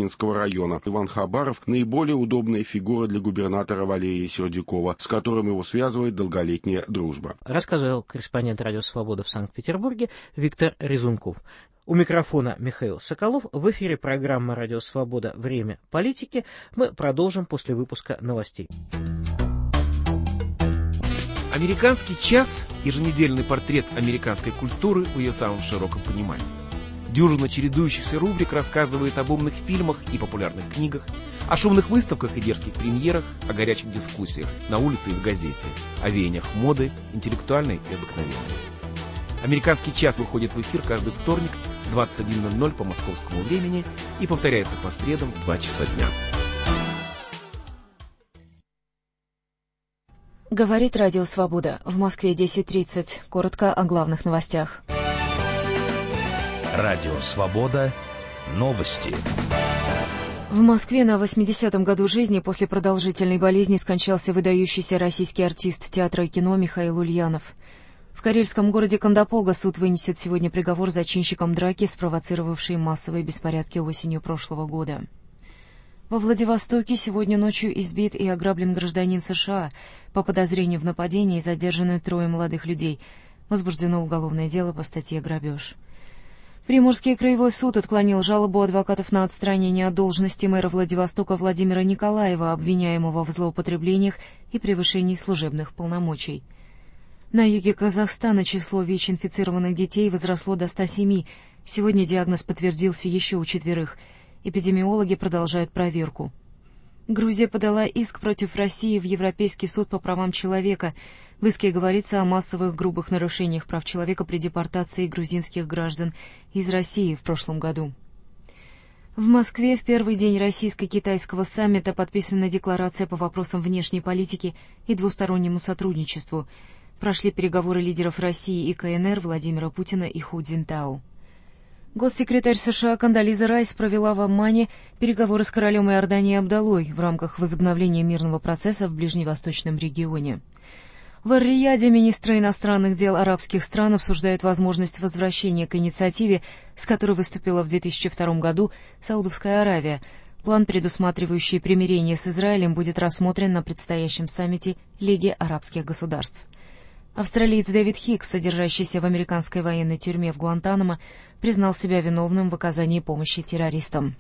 района. Иван Хабаров – наиболее удобная фигура для губернатора Валерия Сердюкова, с которым его связывает долголетняя дружба. Рассказывал корреспондент «Радио Свобода» в Санкт-Петербурге Виктор Резунков. У микрофона Михаил Соколов. В эфире программа «Радио Свобода. Время политики». Мы продолжим после выпуска новостей. «Американский час» – еженедельный портрет американской культуры в ее самом широком понимании. Дюжина чередующихся рубрик рассказывает об умных фильмах и популярных книгах, о шумных выставках и дерзких премьерах, о горячих дискуссиях на улице и в газете, о веяниях моды, интеллектуальной и обыкновенной. «Американский час» выходит в эфир каждый вторник в двадцать один ноль ноль по московскому времени и повторяется по средам в два часа дня. Говорит Радио Свобода. В Москве десять тридцать. Коротко о главных новостях. Радио Свобода. Новости. В Москве на восьмидесятом году жизни после продолжительной болезни скончался выдающийся российский артист театра и кино Михаил Ульянов. В карельском городе Кондопога суд вынесет сегодня приговор зачинщикам драки, спровоцировавшей массовые беспорядки осенью прошлого года. Во Владивостоке сегодня ночью избит и ограблен гражданин США. По подозрению в нападении задержаны трое молодых людей. Возбуждено уголовное дело по статье «Грабеж». Приморский краевой суд отклонил жалобу адвокатов на отстранение от должности мэра Владивостока Владимира Николаева, обвиняемого в злоупотреблениях и превышении служебных полномочий. На юге Казахстана число ВИЧ-инфицированных детей возросло до ста семи. Сегодня диагноз подтвердился еще у четверых. Эпидемиологи продолжают проверку. Грузия подала иск против России в Европейский суд по правам человека. В иске говорится о массовых грубых нарушениях прав человека при депортации грузинских граждан из России в прошлом году. В Москве в первый день российско-китайского саммита подписана декларация по вопросам внешней политики и двустороннему сотрудничеству. Прошли переговоры лидеров России и КНР Владимира Путина и Ху Цзиньтао. Госсекретарь США Кондолиза Райс провела в Аммане переговоры с королем Иордании Абдалой в рамках возобновления мирного процесса в ближневосточном регионе. В Ар-Рияде министры иностранных дел арабских стран обсуждают возможность возвращения к инициативе, с которой выступила в две тысячи втором году Саудовская Аравия. План, предусматривающий примирение с Израилем, будет рассмотрен на предстоящем саммите Лиги арабских государств. Австралиец Дэвид Хикс, содержащийся в американской военной тюрьме в Гуантанамо, признал себя виновным в оказании помощи террористам.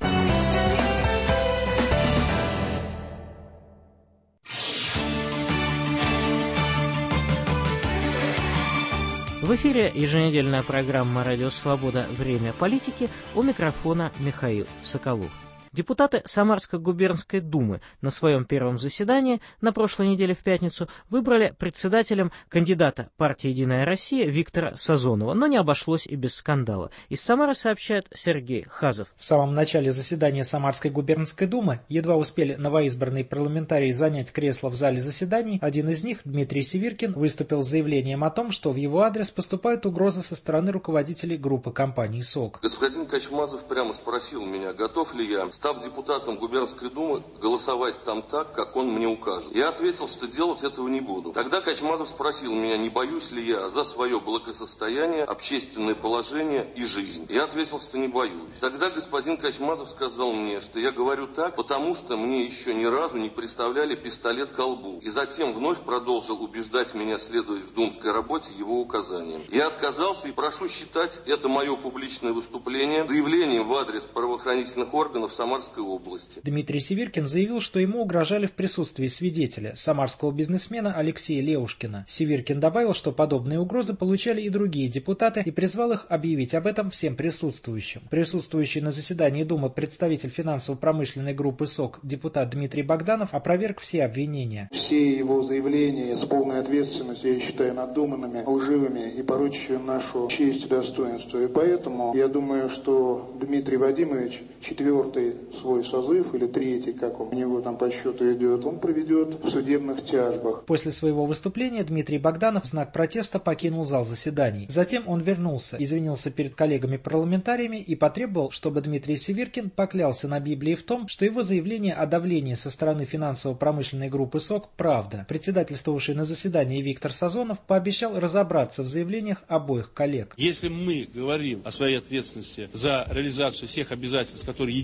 В эфире еженедельная программа «Радио Свобода. Время политики». У микрофона Михаил Соколов. Депутаты Самарской губернской думы на своем первом заседании на прошлой неделе в пятницу выбрали председателем кандидата партии «Единая Россия» Виктора Сазонова, но не обошлось и без скандала. Из Самары сообщает Сергей Хазов. В самом начале заседания Самарской губернской думы едва успели новоизбранные парламентарии занять кресло в зале заседаний. Один из них, Дмитрий Севиркин, выступил с заявлением о том, что в его адрес поступают угрозы со стороны руководителей группы компании СОК. Господин Качмазов прямо спросил меня, готов ли я, став депутатом губернской думы, голосовать там так, как он мне укажет. Я ответил, что делать этого не буду. Тогда Качмазов спросил меня, не боюсь ли я за свое благосостояние, общественное положение и жизнь. Я ответил, что не боюсь. Тогда господин Качмазов сказал мне, что я говорю так, потому что мне еще ни разу не приставляли пистолет к колбу. И затем вновь продолжил убеждать меня следовать в думской работе его указаниям. Я отказался и прошу считать это мое публичное выступление заявлением в адрес правоохранительных органов Самарской области. Дмитрий Севиркин заявил, что ему угрожали в присутствии свидетеля, самарского бизнесмена Алексея Леушкина. Севиркин добавил, что подобные угрозы получали и другие депутаты, и призвал их объявить об этом всем присутствующим. Присутствующий на заседании Думы представитель финансово-промышленной группы СОК депутат Дмитрий Богданов опроверг все обвинения. Все его заявления с полной ответственностью я считаю надуманными, лживыми и порочащими нашу честь и достоинство. И поэтому я думаю, что Дмитрий Вадимович четвертый свой созыв, или третий, как у него там по счету идет, он проведет в судебных тяжбах. После своего выступления Дмитрий Богданов в знак протеста покинул зал заседаний. Затем он вернулся, извинился перед коллегами-парламентариями и потребовал, чтобы Дмитрий Севиркин поклялся на Библии в том, что его заявление о давлении со стороны финансово-промышленной группы СОК – правда. Председательствовавший на заседании Виктор Сазонов пообещал разобраться в заявлениях обоих коллег. Если мы говорим о своей ответственности за реализацию всех обязательств, которые Единая Россия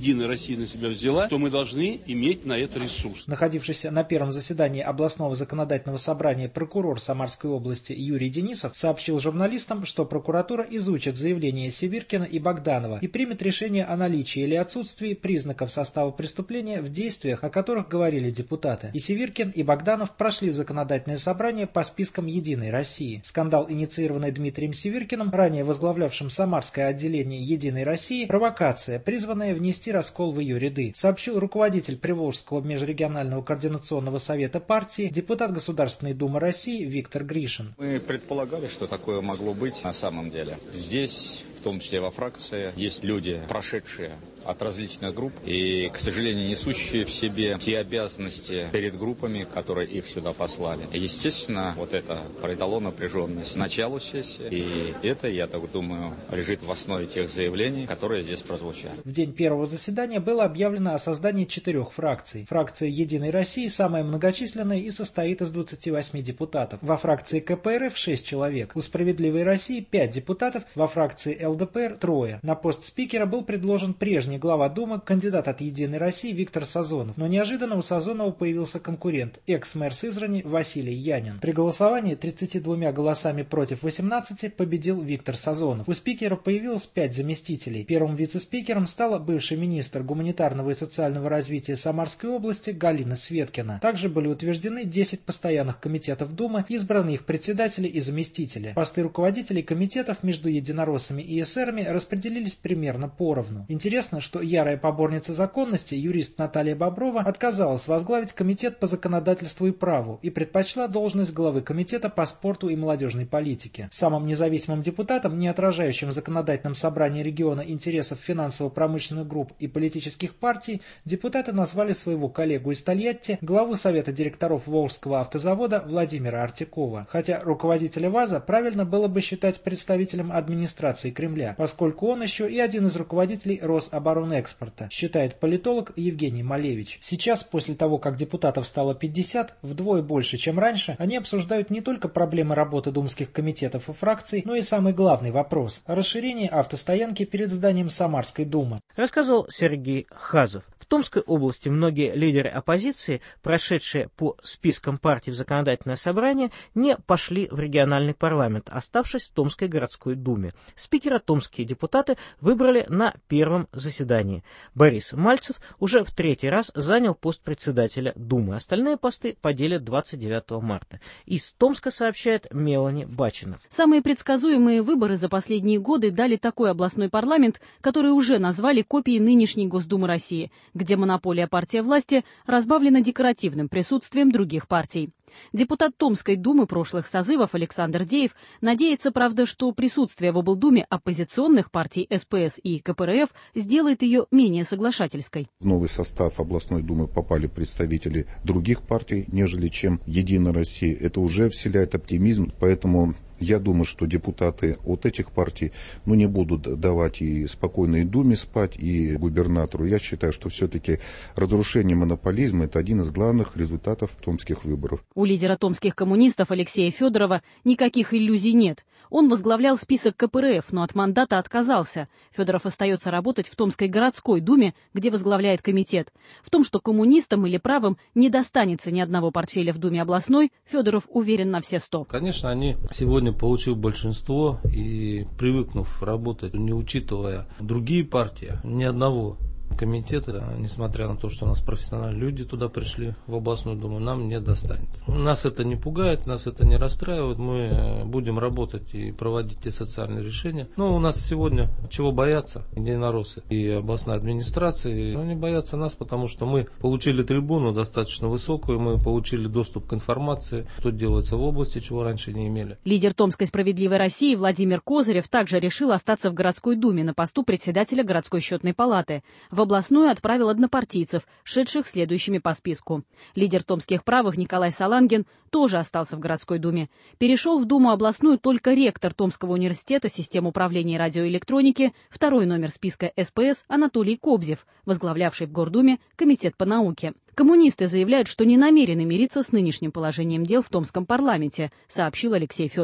Россия на себя взяла, то мы должны иметь на это ресурс. Находившийся на первом заседании областного законодательного собрания прокурор Самарской области Юрий Денисов сообщил журналистам, что прокуратура изучит заявления Севиркина и Богданова и примет решение о наличии или отсутствии признаков состава преступления в действиях, о которых говорили депутаты. И Севиркин, и Богданов прошли в законодательное собрание по спискам «Единой России». Скандал, инициированный Дмитрием Севиркиным, ранее возглавлявшим Самарское отделение «Единой России», провокация, призванная внести раскол в ее ряды, сообщил руководитель Приволжского межрегионального координационного совета партии, депутат Государственной Думы России Виктор Гришин. Мы предполагали, что такое могло быть на самом деле. Здесь, в том числе во фракции, есть люди, прошедшие от различных групп и, к сожалению, несущие в себе те обязанности перед группами, которые их сюда послали. Естественно, вот это придало напряженность началу сессии, и это, я так думаю, лежит в основе тех заявлений, которые здесь прозвучали. В день первого заседания было объявлено о создании четырех фракций. Фракция «Единой России» самая многочисленная и состоит из двадцати восьми депутатов. Во фракции ка пэ эр эф шесть человек, у «Справедливой России» пять депутатов, во фракции эл дэ пэ эр трое. На пост спикера был предложен прежний глава Думы, кандидат от «Единой России» Виктор Сазонов. Но неожиданно у Сазонова появился конкурент, экс-мэр Сызрани Василий Янин. При голосовании тридцатью двумя голосами против восемнадцати победил Виктор Сазонов. У спикера появилось пять заместителей. Первым вице-спикером стала бывший министр гуманитарного и социального развития Самарской области Галина Светкина. Также были утверждены десять постоянных комитетов Думы, избраны их председатели и заместители. Посты руководителей комитетов между единороссами и эсерами распределились примерно поровну. Интересно, что ярая поборница законности, юрист Наталья Боброва, отказалась возглавить комитет по законодательству и праву и предпочла должность главы комитета по спорту и молодежной политике. Самым независимым депутатом, не отражающим в законодательном собрании региона интересов финансово-промышленных групп и политических партий, депутаты назвали своего коллегу из Тольятти, главу Совета директоров Волжского автозавода Владимира Артикова. Хотя руководителя ВАЗа правильно было бы считать представителем администрации Кремля, поскольку он еще и один из руководителей Рособоронэкспорта, считает политолог Евгений Малевич. Сейчас, после того, как депутатов стало пятьдесят, вдвое больше, чем раньше, они обсуждают не только проблемы работы думских комитетов и фракций, но и самый главный вопрос – расширение автостоянки перед зданием Самарской думы. Рассказывал Сергей Хазов. В Томской области многие лидеры оппозиции, прошедшие по спискам партий в законодательное собрание, не пошли в региональный парламент, оставшись в Томской городской думе. Спикера томские депутаты выбрали на первом заседании. Борис Мальцев уже в третий раз занял пост председателя Думы. Остальные посты поделят двадцать девятого марта. Из Томска сообщает Мелани Бачина. Самые предсказуемые выборы за последние годы дали такой областной парламент, который уже назвали копией нынешней Госдумы России, где монополия партии власти разбавлена декоративным присутствием других партий. Депутат Томской думы прошлых созывов Александр Деев надеется, правда, что присутствие в облдуме оппозиционных партий эс пэ эс и ка пэ эр эф сделает ее менее соглашательской. В новый состав областной думы попали представители других партий, нежели чем «Единая Россия». Это уже вселяет оптимизм, поэтому я думаю, что депутаты от этих партий ну, не будут давать и спокойной думе спать, и губернатору. Я считаю, что все-таки разрушение монополизма – это один из главных результатов томских выборов. У лидера томских коммунистов Алексея Федорова никаких иллюзий нет. Он возглавлял список ка пэ эр эф, но от мандата отказался. Федоров остается работать в Томской городской думе, где возглавляет комитет. В том, что коммунистам или правым не достанется ни одного портфеля в думе областной, Федоров уверен на все сто. Конечно, они сегодня, получив большинство и привыкнув работать, не учитывая другие партии, ни одного комитета, несмотря на то, что у нас профессиональные люди туда пришли в областную думу, нам не достанется. Нас это не пугает, нас это не расстраивает. Мы будем работать и проводить те социальные решения. Но у нас сегодня чего бояться единороссы и областная администрация. Они боятся нас, потому что мы получили трибуну достаточно высокую, мы получили доступ к информации, что делается в области, чего раньше не имели. Лидер Томской справедливой России Владимир Козырев также решил остаться в городской думе на посту председателя городской счетной палаты. В областную отправил однопартийцев, шедших следующими по списку. Лидер томских правых Николай Салангин тоже остался в городской думе. Перешел в думу областную только ректор Томского университета систем управления радиоэлектроники, второй номер списка эс пэ эс Анатолий Кобзев, возглавлявший в Гордуме комитет по науке. Коммунисты заявляют, что не намерены мириться с нынешним положением дел в Томском парламенте, сообщил Алексей Федоров.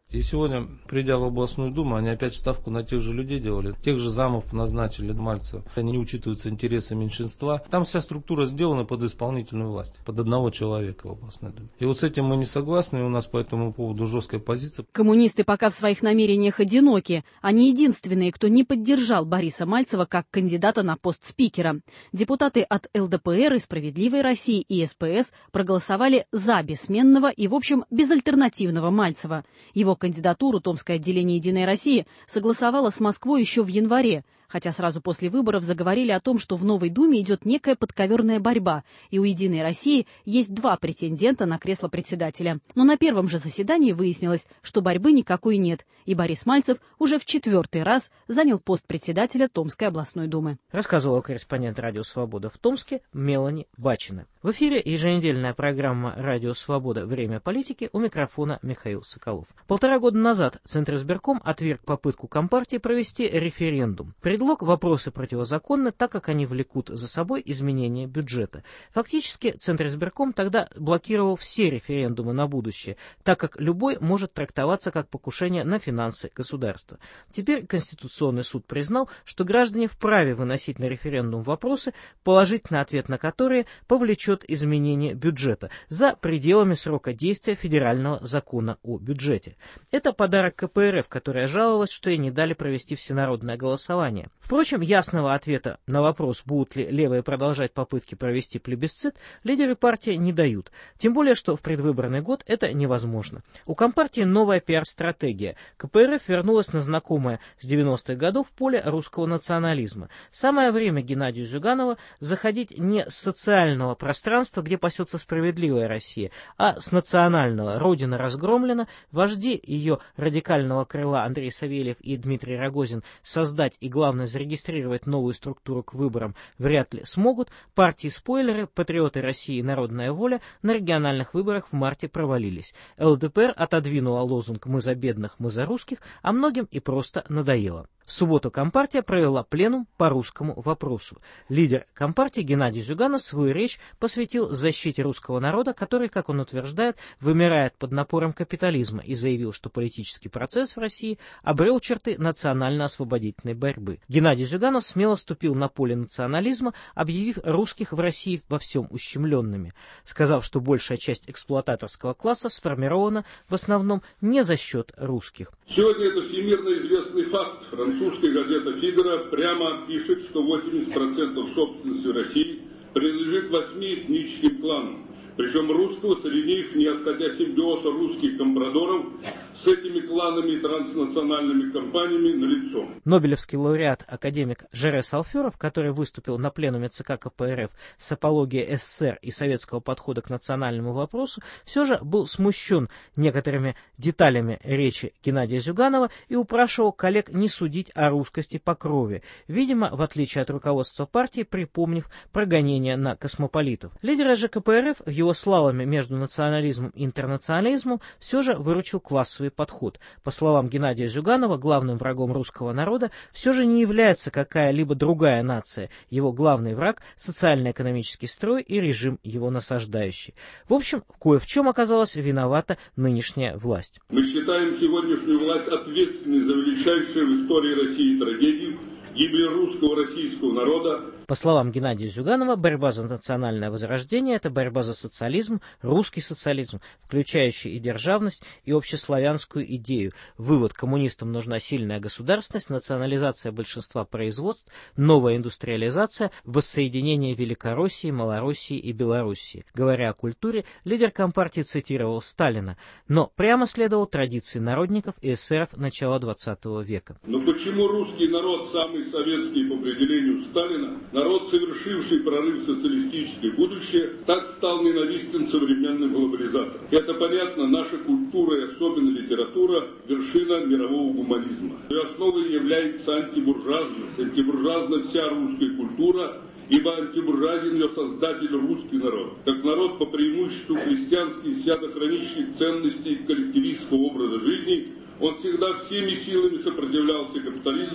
И сегодня, придя в областную думу, они опять ставку на тех же людей делали, тех же замов назначили Мальцева. Они не учитываются интересы меньшинства. Там вся структура сделана под исполнительную власть, под одного человека в областной думе. И вот с этим мы не согласны, и у нас по этому поводу жесткая позиция. Коммунисты пока в своих намерениях одиноки. Они единственные, кто не поддержал Бориса Мальцева как кандидата на пост спикера. Депутаты от эл дэ пэ эр и «Справедливой России» и эс пэ эс проголосовали за бессменного и, в общем, безальтернативного Мальцева. Его кандидатуру Томское отделение «Единой России» согласовало с Москвой еще в январе, хотя сразу после выборов заговорили о том, что в Новой Думе идет некая подковерная борьба, и у «Единой России» есть два претендента на кресло председателя. Но на первом же заседании выяснилось, что борьбы никакой нет, и Борис Мальцев уже в четвертый раз занял пост председателя Томской областной думы. Рассказывала корреспондент «Радио Свобода» в Томске Мелани Бачина. В эфире еженедельная программа «Радио Свобода. Время политики», у микрофона Михаил Соколов. Полтора года назад Центризбирком отверг попытку Компартии провести референдум. Предлог: вопросы противозаконны, так как они влекут за собой изменение бюджета. Фактически Центризбирком тогда блокировал все референдумы на будущее, так как любой может трактоваться как покушение на финансы государства. Теперь Конституционный суд признал, что граждане вправе выносить на референдум вопросы, положительный ответ на которые повлечет изменение бюджета за пределами срока действия федерального закона о бюджете. Это подарок ка пэ эр эф, которая жаловалась, что ей не дали провести всенародное голосование. Впрочем, ясного ответа на вопрос, будут ли левые продолжать попытки провести плебисцит, лидеры партии не дают. Тем более, что в предвыборный год это невозможно. У Компартии новая пиар-стратегия. ка пэ эр эф вернулась на знакомое с девяностых годов поле русского национализма. Самое время Геннадию Зюганову заходить не с социального пространства, где пасется справедливая Россия, а с национального. Родина разгромлена, вожди ее радикального крыла Андрей Савельев и Дмитрий Рогозин создать и, главное, зарегистрировать новую структуру к выборам вряд ли смогут. Партии-спойлеры, патриоты России и Народная воля на региональных выборах в марте провалились. эл дэ пэ эр отодвинула лозунг «Мы за бедных, мы за русских», а многим и просто надоело. В субботу Компартия провела пленум по русскому вопросу. Лидер Компартии Геннадий Зюганов свою речь посвятил защите русского народа, который, как он утверждает, вымирает под напором капитализма, и заявил, что политический процесс в России обрел черты национально-освободительной борьбы. Геннадий Зюганов смело ступил на поле национализма, объявив русских в России во всем ущемленными, сказав, что большая часть эксплуататорского класса сформирована в основном не за счет русских. Сегодня это всемирно известный факт. Французская газета «Фигаро» прямо пишет, что восемьдесят процентов собственности в России принадлежит восьми этническим кланам. Причем русского среди них не отходя симбиоза русских компрадоров с этими кланами и транснациональными компаниями налицо. Нобелевский лауреат, академик Жерес Алферов, который выступил на пленуме ЦК ка пэ эр эф с апологией эс эс эс эр и советского подхода к национальному вопросу, все же был смущен некоторыми деталями речи Геннадия Зюганова и упрашивал коллег не судить о русскости по крови, видимо, в отличие от руководства партии, припомнив про гонения на космополитов. Лидера же ка пэ эр эф в его слаломе между национализмом и интернационализмом все же выручил классовый подход. По словам Геннадия Зюганова, главным врагом русского народа все же не является какая-либо другая нация. Его главный враг – социально-экономический строй и режим его насаждающий. В общем, кое в чем оказалась виновата нынешняя власть. Мы считаем сегодняшнюю власть ответственной за величайшую в истории России трагедию гибели русского российского народа. По словам Геннадия Зюганова, борьба за национальное возрождение – это борьба за социализм, русский социализм, включающий и державность, и общеславянскую идею. Вывод: коммунистам нужна сильная государственность, национализация большинства производств, новая индустриализация, воссоединение Великороссии, Малороссии и Белоруссии. Говоря о культуре, лидер Компартии цитировал Сталина, но прямо следовал традиции народников и эсеров начала двадцатого века. Но почему русский народ, самый советский по определению Сталина, народ, совершивший прорыв в социалистическое будущее, так стал ненавистен современным глобализаторам? Это понятно, наша культура и особенно литература – вершина мирового гуманизма. Ее основой является антибуржуазность. Антибуржуазна вся русская культура, ибо антибуржуазен ее создатель русский народ. Как народ по преимуществу христианский, свято-хранящий ценности коллективистского образа жизни, он всегда всеми силами сопротивлялся капитализму,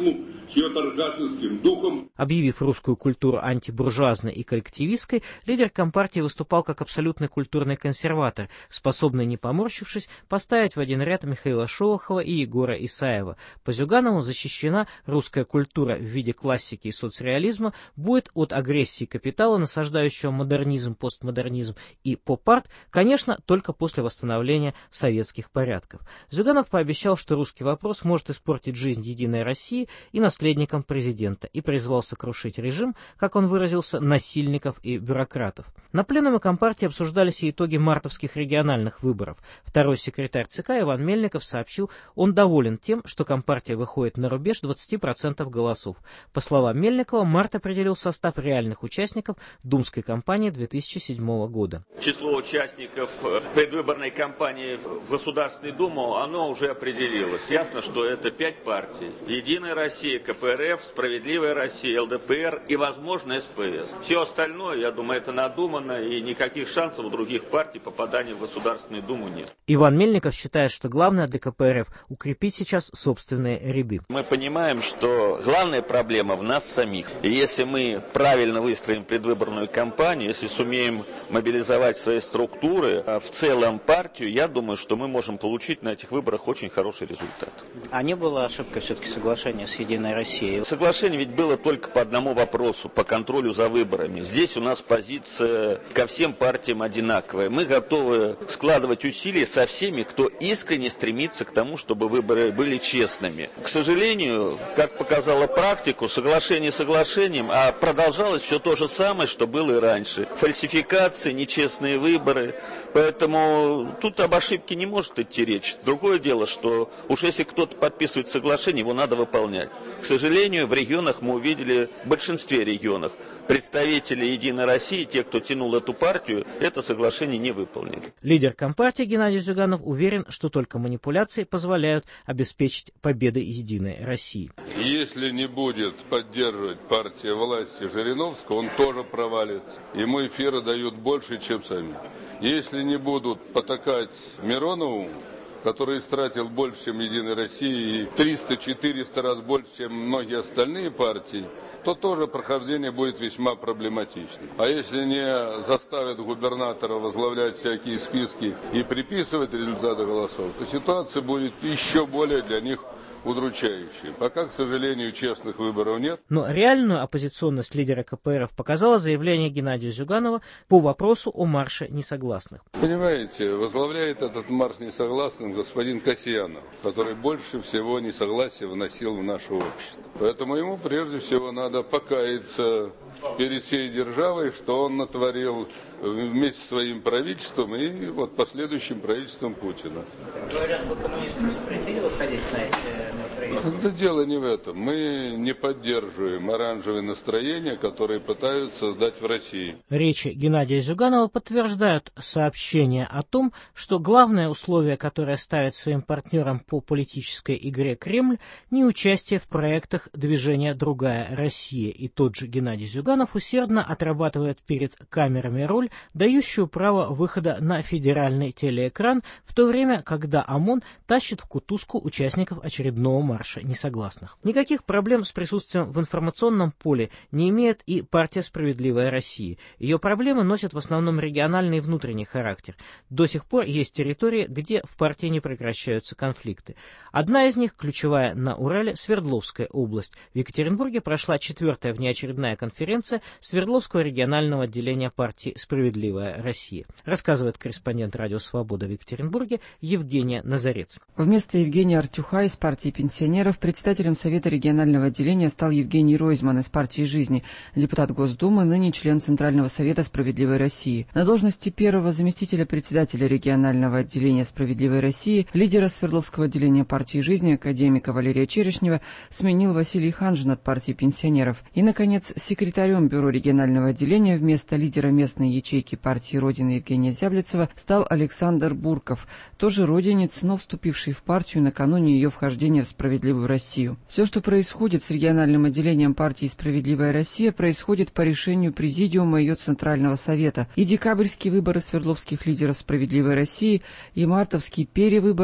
с ее торжественским духом. Объявив русскую культуру антибуржуазной и коллективистской, лидер Компартии выступал как абсолютный культурный консерватор, способный, не поморщившись, поставить в один ряд Михаила Шолохова и Егора Исаева. По Зюганову защищена русская культура в виде классики и соцреализма будет от агрессии капитала, насаждающего модернизм, постмодернизм и поп-арт, конечно, только после восстановления советских порядков. Зюганов пообещал, что русский вопрос может испортить жизнь Единой России и наследникам президента, и призвал сокрушить режим, как он выразился, насильников и бюрократов. На пленуме Компартии обсуждались и итоги мартовских региональных выборов. Второй секретарь ЦК Иван Мельников сообщил, он доволен тем, что Компартия выходит на рубеж двадцати процентов голосов. По словам Мельникова, март определил состав реальных участников думской кампании две тысячи седьмого года. Число участников предвыборной кампании в Государственную Думу, оно уже определилось. Ясно, что это пять партий. Единая Россия, КПРФ, Справедливая Россия, ЛДПР и, возможно, СПС. Все остальное, я думаю, это надумано, и никаких шансов у других партий попадания в Государственную Думу нет. Иван Мельников считает, что главное для КПРФ – укрепить сейчас собственные ряды. Мы понимаем, что главная проблема в нас самих. И если мы правильно выстроим предвыборную кампанию, если сумеем мобилизовать свои структуры, в целом партию, я думаю, что мы можем получить на этих выборах очень хороший результат. А не было ошибкой все-таки соглашения с Единой Россией? Соглашение ведь было только по одному вопросу, по контролю за выборами. Здесь у нас позиция ко всем партиям одинаковая. Мы готовы складывать усилия со всеми, кто искренне стремится к тому, чтобы выборы были честными. К сожалению, как показала практику, соглашение соглашением, а продолжалось все то же самое, что было и раньше. Фальсификации, нечестные выборы. Поэтому тут об ошибке не может идти речь. Другое дело, что уж если кто-то подписывает соглашение, его надо выполнять. К сожалению, в регионах мы увидели, в большинстве регионов, представители Единой России, те, кто тянул эту партию, это соглашение не выполнили. Лидер Компартии Геннадий Зюганов уверен, что только манипуляции позволяют обеспечить победы Единой России. Если не будет поддерживать партия власти Жириновского, он тоже провалится. Ему эфиры дают больше, чем сами. Если не будут потакать Миронову, который истратил больше, чем Единой России, и триста-четыреста раз больше, чем многие остальные партии, то тоже прохождение будет весьма проблематичным. А если не заставят губернатора возглавлять всякие списки и приписывать результаты голосов, то ситуация будет еще более для них удручающие. Пока, к сожалению, честных выборов нет. Но реальную оппозиционность лидера КПРФ показало заявление Геннадия Зюганова по вопросу о марше несогласных. Понимаете, возглавляет этот марш несогласных господин Касьянов, который больше всего несогласия вносил в наше общество. Поэтому ему прежде всего надо покаяться перед всей державой, что он натворил вместе с своим правительством и вот последующим правительством Путина. Говорят, вы коммунистам запретили выходить на эти мероприятия? Да дело не в этом. Мы не поддерживаем оранжевые настроения, которые пытаются создать в России. Речи Геннадия Зюганова подтверждают сообщение о том, что главное условие, которое ставит своим партнерам по политической игре Кремль, не участие в проектах движения «Другая Россия». И тот же Геннадий Зюганов усердно отрабатывает перед камерами роль, дающую право выхода на федеральный телеэкран, в то время, когда ОМОН тащит в кутузку участников очередного марша несогласных. Никаких проблем с присутствием в информационном поле не имеет и партия «Справедливая Россия». Ее проблемы носят в основном региональный и внутренний характер. До сих пор есть территории, где в партии не прекращаются конфликты. Одна из них, ключевая на Урале, Свердловская область. В Екатеринбурге прошла четвертая внеочередная конференция Свердловского регионального отделения партии «Справедливая Россия». Рассказывает корреспондент «Радио Свобода» в Екатеринбурге Евгения Назарец. Вместо Евгения Артюха из партии пенсионеров председателем Совета регионального отделения стал Евгений Ройзман из партии «Жизни», депутат Госдумы, ныне член Центрального совета «Справедливой России». На должности первого заместителя председателя регионального отделения «Справедливой России» лидера Свердловского отделения партии «Жизни» академика Валерия Черешнева сменил Василий Ханжин от партии пенсионеров. И, наконец, секретарем бюро регионального отделения вместо лидера местной ячейки партии «Родина» Евгения Зяблицева стал Александр Бурков, тоже родинец, но вступивший в партию накануне ее вхождения в «Справедливую Россию». Все, что происходит с региональным отделением партии «Справедливая Россия», происходит по решению Президиума ее Центрального совета. И декабрьские выборы свердловских лидеров «Справедливой России», и мартовские перевыборы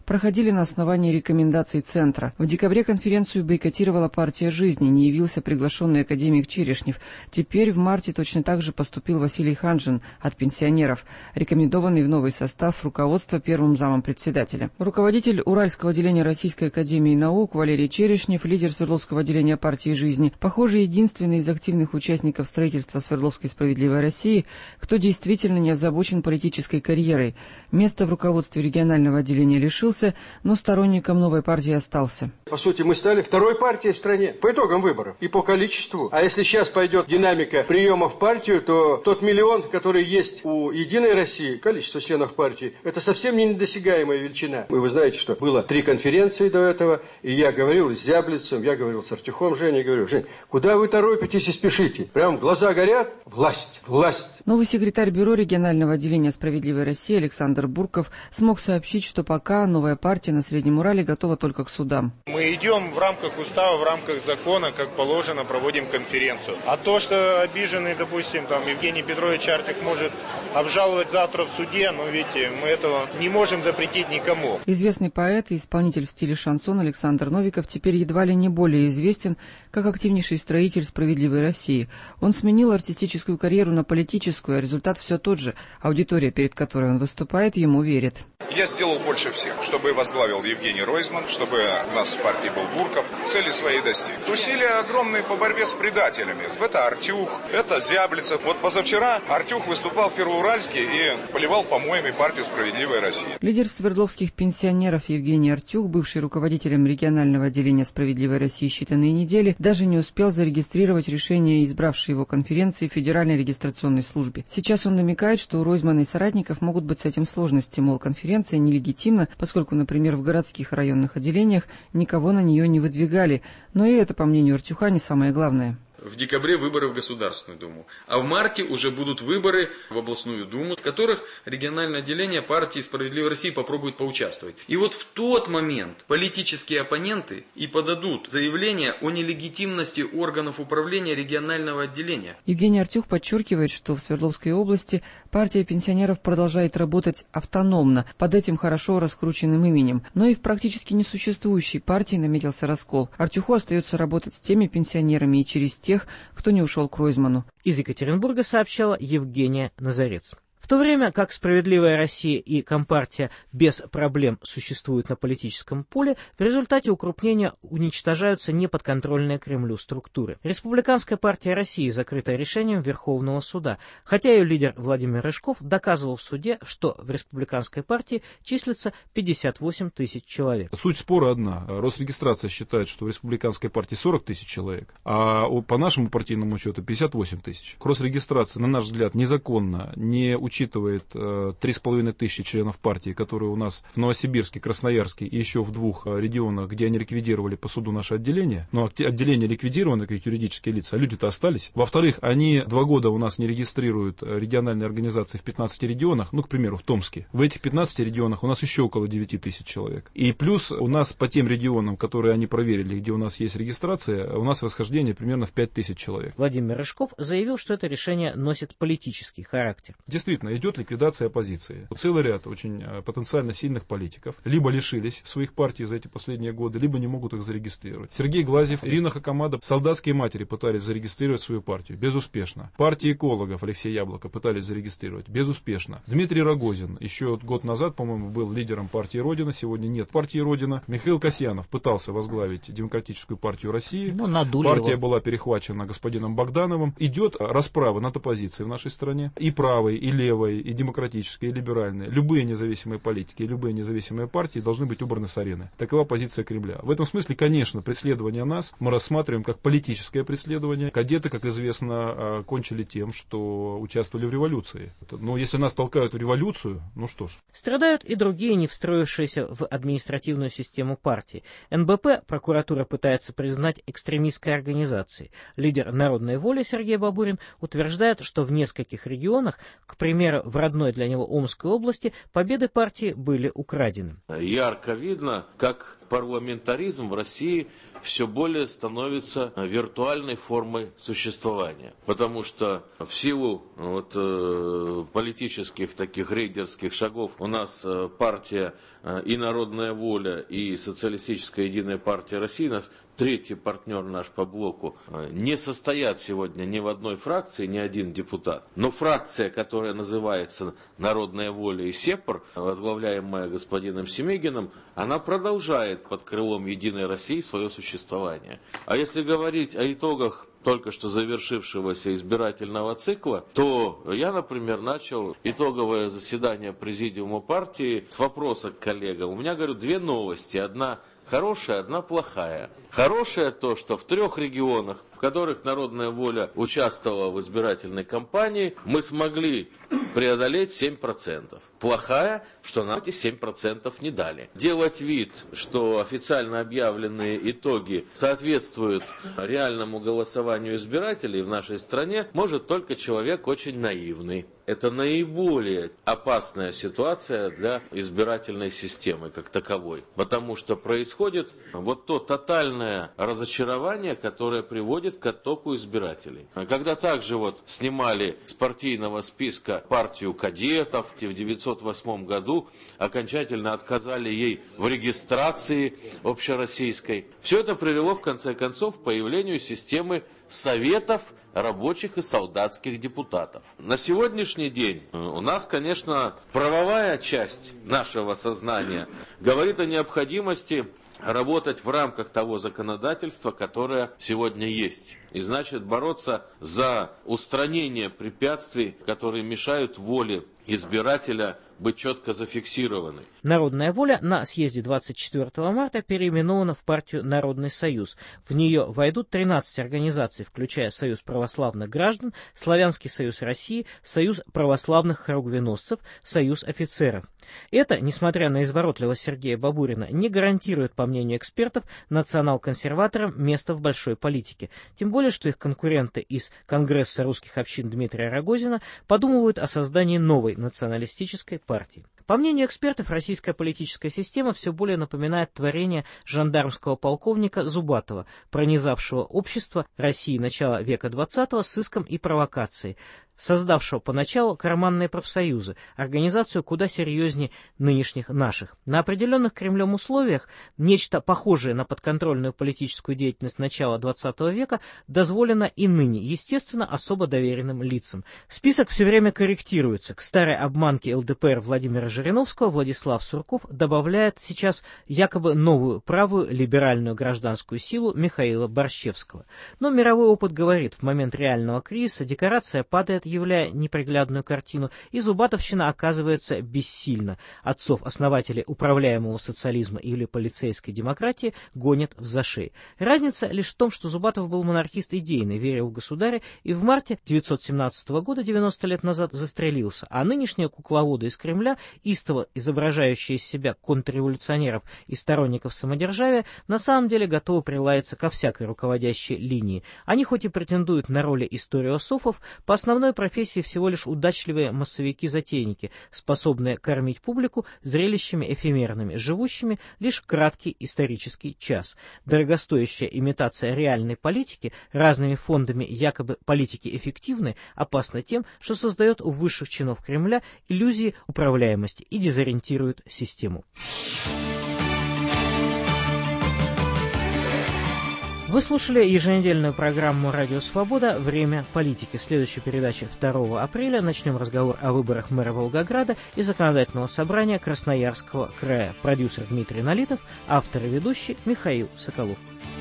проходили на основании рекомендаций Центра. В декабре конференцию бойкотировала партия «Жизни», не явился приглашенный академик Черешнев. Теперь в марте точно так же поступил Василий Ханжин от пенсионеров, рекомендованный в новый состав руководства первым замом председателя. Руководитель Уральского отделения Российской академии наук Валерий Черешнев, лидер Свердловского отделения партии «Жизни», похоже, единственный из активных участников строительства Свердловской справедливой России, кто действительно не озабочен политической карьерой. Место в руководстве регионального отделения лишился, но сторонником новой партии остался. По сути, мы стали второй партией в стране по итогам выборов и по количеству. А если сейчас пойдет динамика приема в партию, то тот миллион, который есть у «Единой России», количество членов партии, это совсем не недосягаемая величина. И вы знаете, что было три конференции до этого, и я говорил с Зяблицем, я говорил с Артюхом, Женей, говорю: Жень, куда вы торопитесь и спешите? Прям глаза горят? Власть, власть. Новый секретарь бюро регионального отделения «Справедливой России» Александр Бурков смог сообщить, что пока новая партия на Среднем Урале готова только к судам. Мы идем в рамках устава, в рамках закона, как положено, проводим конференцию. А то, что обиженный, допустим, там Евгений Петрович Артюх может обжаловать завтра в суде, но видите, мы этого не можем запретить никому. Известный поэт и исполнитель в стиле шансон Александр Новиков теперь едва ли не более известен как активнейший строитель «Справедливой России». Он сменил артистическую карьеру на политическую, а результат все тот же. Аудитория, перед которой он выступает, ему верит. Я сделал больше всех, чтобы возглавил Евгений Ройзман, чтобы у нас в партии был Бурков. Цели своей достиг. Усилия огромные по борьбе с предателями. Это Артюх, это Зяблицев. Вот позавчера Артюх выступал в Первоуральске и поливал помоями партию «Справедливая Россия». Лидер свердловских пенсионеров Евгений Артюх, бывший руководителем регионального отделения «Справедливой России» считанные недели, даже не успел зарегистрировать решение избравшей его конференции в Федеральной регистрационной службе. Сейчас он намекает, что у Ройзмана и соратников могут быть с этим сложности, мол, конференция нелегитимна, поскольку, например, в городских районных отделениях никого на нее не выдвигали. Но и это, по мнению Артюха, не самое главное. В декабре выборы в Государственную Думу, а в марте уже будут выборы в областную Думу, в которых региональное отделение партии «Справедливой России» попробует поучаствовать. И вот в тот момент политические оппоненты и подадут заявление о нелегитимности органов управления регионального отделения. Евгений Артюх подчеркивает, что в Свердловской области партия пенсионеров продолжает работать автономно, под этим хорошо раскрученным именем, но и в практически несуществующей партии наметился раскол. Артюху остается работать с теми пенсионерами и через тех, кто не ушел к Ройзману. Из Екатеринбурга сообщала Евгения Назарец. В то время как «Справедливая Россия» и Компартия без проблем существуют на политическом поле, в результате укрупнения уничтожаются неподконтрольные Кремлю структуры. Республиканская партия России закрыта решением Верховного суда, хотя ее лидер Владимир Рыжков доказывал в суде, что в республиканской партии числится пятьдесят восемь тысяч человек. Суть спора одна. Росрегистрация считает, что в республиканской партии сорок тысяч человек, а по нашему партийному счету пятьдесят восемь тысяч. Росрегистрация, на наш взгляд, незаконно, не учитывает учитывает три с половиной тысячи членов партии, которые у нас в Новосибирске, Красноярске и еще в двух регионах, где они ликвидировали по суду наше отделение. Но отделение ликвидировано как юридические лица, а люди-то остались. Во-вторых, они два года у нас не регистрируют региональные организации в пятнадцати регионах, ну, к примеру, в Томске. В этих пятнадцати регионах у нас еще около девяти тысяч человек. И плюс у нас по тем регионам, которые они проверили, где у нас есть регистрация, у нас восхождение примерно в пять тысяч человек. Владимир Рыжков заявил, что это решение носит политический характер. Действительно, идет ликвидация оппозиции. Целый ряд очень потенциально сильных политиков либо лишились своих партий за эти последние годы, либо не могут их зарегистрировать. Сергей Глазьев, Ирина Хакамада, солдатские матери пытались зарегистрировать свою партию. Безуспешно. Партия экологов Алексей Яблоко пытались зарегистрировать. Безуспешно. Дмитрий Рогозин, еще год назад, по-моему, был лидером партии Родина, сегодня нет партии Родина. Михаил Касьянов пытался возглавить Демократическую партию России. Ну, надули партия его. была перехвачена господином Богдановым. Идет расправа над оппозицией в нашей стране. И правой, и левой, и демократические, и либеральные. Любые независимые политики, любые независимые партии должны быть убраны с арены. Такова позиция Кремля. В этом смысле, конечно, преследование нас мы рассматриваем как политическое преследование. Кадеты, как известно, кончили тем, что участвовали в революции. Но если нас толкают в революцию, ну что ж. Страдают и другие, не встроившиеся в административную систему партии. эн бэ пэ прокуратура пытается признать экстремистской организацией. Лидер «Народной воли» Сергей Бабурин утверждает, что в нескольких регионах, к примеру, в родной для него Омской области, победы партии были украдены. Ярко видно, как парламентаризм в России все более становится виртуальной формой существования. Потому что в силу вот, э, политических таких рейдерских шагов у нас э, партия э, и «Народная воля», и Социалистическая единая партия России, наш третий партнер наш по блоку, э, не состоят сегодня ни в одной фракции, ни один депутат. Но фракция, которая называется «Народная воля» и СЕПР, возглавляемая господином Семегиным, она продолжает под крылом «Единой России» свое существование. А если говорить о итогах только что завершившегося избирательного цикла, то я, например, начал итоговое заседание президиума партии с вопроса к коллегам. У меня, говорю, две новости. Одна хорошая, одна плохая. Хорошая то, что в трех регионах, в которых «Народная воля» участвовала в избирательной кампании, мы смогли преодолеть семь процентов. Плохая, что нам эти семь процентов не дали. Делать вид, что официально объявленные итоги соответствуют реальному голосованию избирателей в нашей стране, может только человек очень наивный. Это наиболее опасная ситуация для избирательной системы как таковой. Потому что происходит вот то тотальное разочарование, которое приводит к оттоку избирателей. Когда также вот снимали с партийного списка партию кадетов, в девятьсот восьмом году окончательно отказали ей в регистрации общероссийской. Все это привело в конце концов к появлению системы советов рабочих и солдатских депутатов. На сегодняшний день у нас, конечно, правовая часть нашего сознания говорит о необходимости работать в рамках того законодательства, которое сегодня есть. И значит бороться за устранение препятствий, которые мешают воле избирателя быть четко зафиксированной. Народная воля на съезде двадцать четвёртого марта переименована в партию «Народный союз». В нее войдут тринадцать организаций, включая Союз православных граждан, Славянский союз России, Союз православных хоругвеносцев, Союз офицеров. Это, несмотря на изворотливость Сергея Бабурина, не гарантирует, по мнению экспертов, национал-консерваторам место в большой политике. Тем более, что их конкуренты из Конгресса русских общин Дмитрия Рогозина подумывают о создании новой националистической партии. По мнению экспертов, российская политическая система все более напоминает творение жандармского полковника Зубатова, пронизавшего общество России начала века двадцатого сыском и провокацией, создавшего поначалу карманные профсоюзы, организацию куда серьезнее нынешних наших. На определенных Кремлем условиях нечто похожее на подконтрольную политическую деятельность начала двадцатого века дозволено и ныне, естественно, особо доверенным лицам. Список все время корректируется. К старой обманке ЛДПР Владимира Жириновского Владислав Сурков добавляет сейчас якобы новую правую либеральную гражданскую силу Михаила Борщевского. Но мировой опыт говорит, в момент реального кризиса декорация падает, являя неприглядную картину, и зубатовщина оказывается бессильна. Отцов-основателей управляемого социализма или полицейской демократии гонят в зашей. Разница лишь в том, что Зубатов был монархист идейный, верил в государя и в марте тысяча девятьсот семнадцатого года, девяносто лет назад, застрелился, а нынешние кукловоды из Кремля, истово изображающие из себя контрреволюционеров и сторонников самодержавия, на самом деле готовы прилаяться ко всякой руководящей линии. Они хоть и претендуют на роли историософов, по основной профессии всего лишь удачливые массовики-затейники, способные кормить публику зрелищами эфемерными, живущими лишь краткий исторический час. Дорогостоящая имитация реальной политики разными фондами якобы политики эффективной опасна тем, что создает у высших чинов Кремля иллюзии управляемости и дезориентирует систему. Вы слушали еженедельную программу «Радио Свобода. Время политики». В следующей передаче второго апреля начнем разговор о выборах мэра Волгограда и законодательного собрания Красноярского края. Продюсер Дмитрий Налитов, автор и ведущий Михаил Соколов.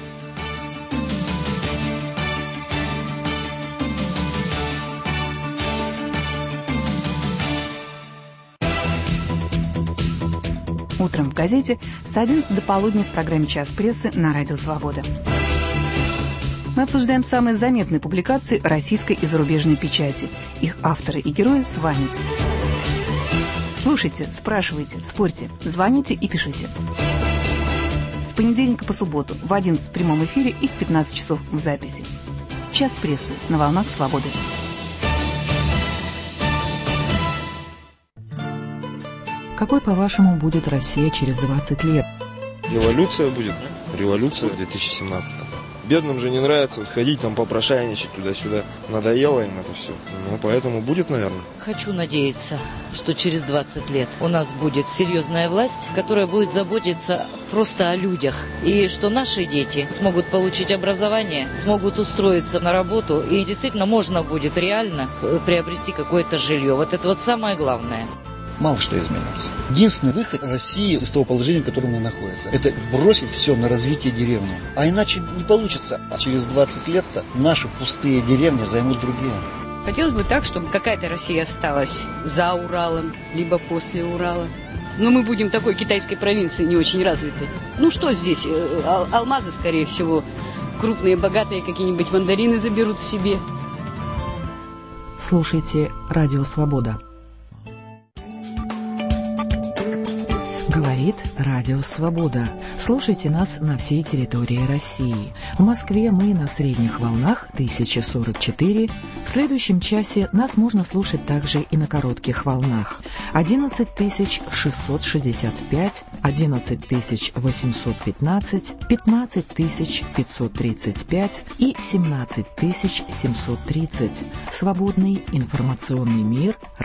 Утром в газете с одиннадцати до полудня в программе «Час прессы» на Радио Свобода. Мы обсуждаем самые заметные публикации российской и зарубежной печати. Их авторы и герои с вами. Слушайте, спрашивайте, спорьте, звоните и пишите. С понедельника по субботу в одиннадцать в прямом эфире и в пятнадцать часов в записи. «Час прессы» на волнах Свободы. Какой, по-вашему, будет Россия через двадцать лет? Эволюция будет, революция в две тысячи семнадцатом. Бедным же не нравится вот ходить там попрошайничать туда-сюда. Надоело им это все. Ну, поэтому будет, наверное. Хочу надеяться, что через двадцать лет у нас будет серьезная власть, которая будет заботиться просто о людях. И что наши дети смогут получить образование, смогут устроиться на работу. И действительно можно будет реально приобрести какое-то жилье. Вот это вот самое главное. Мало что изменится. Единственный выход России из того положения, в котором она находится, это бросить все на развитие деревни. А иначе не получится. А через двадцать лет-то наши пустые деревни займут другие. Хотелось бы так, чтобы какая-то Россия осталась за Уралом, либо после Урала. Но мы будем такой китайской провинции не очень развитой. Ну что здесь? Ал- алмазы, скорее всего, крупные, богатые какие-нибудь мандарины заберут себе. Слушайте «Радио Свобода». Говорит Радио Свобода. Слушайте нас на всей территории России. В Москве мы на средних волнах тысяча сорок четыре. В следующем часе нас можно слушать также и на коротких волнах. одиннадцать тысяч шестьсот шестьдесят пять, одиннадцать тысяч восемьсот пятнадцать, пятнадцать тысяч пятьсот тридцать пять и семнадцать тысяч семьсот тридцать. Свободный информационный мир.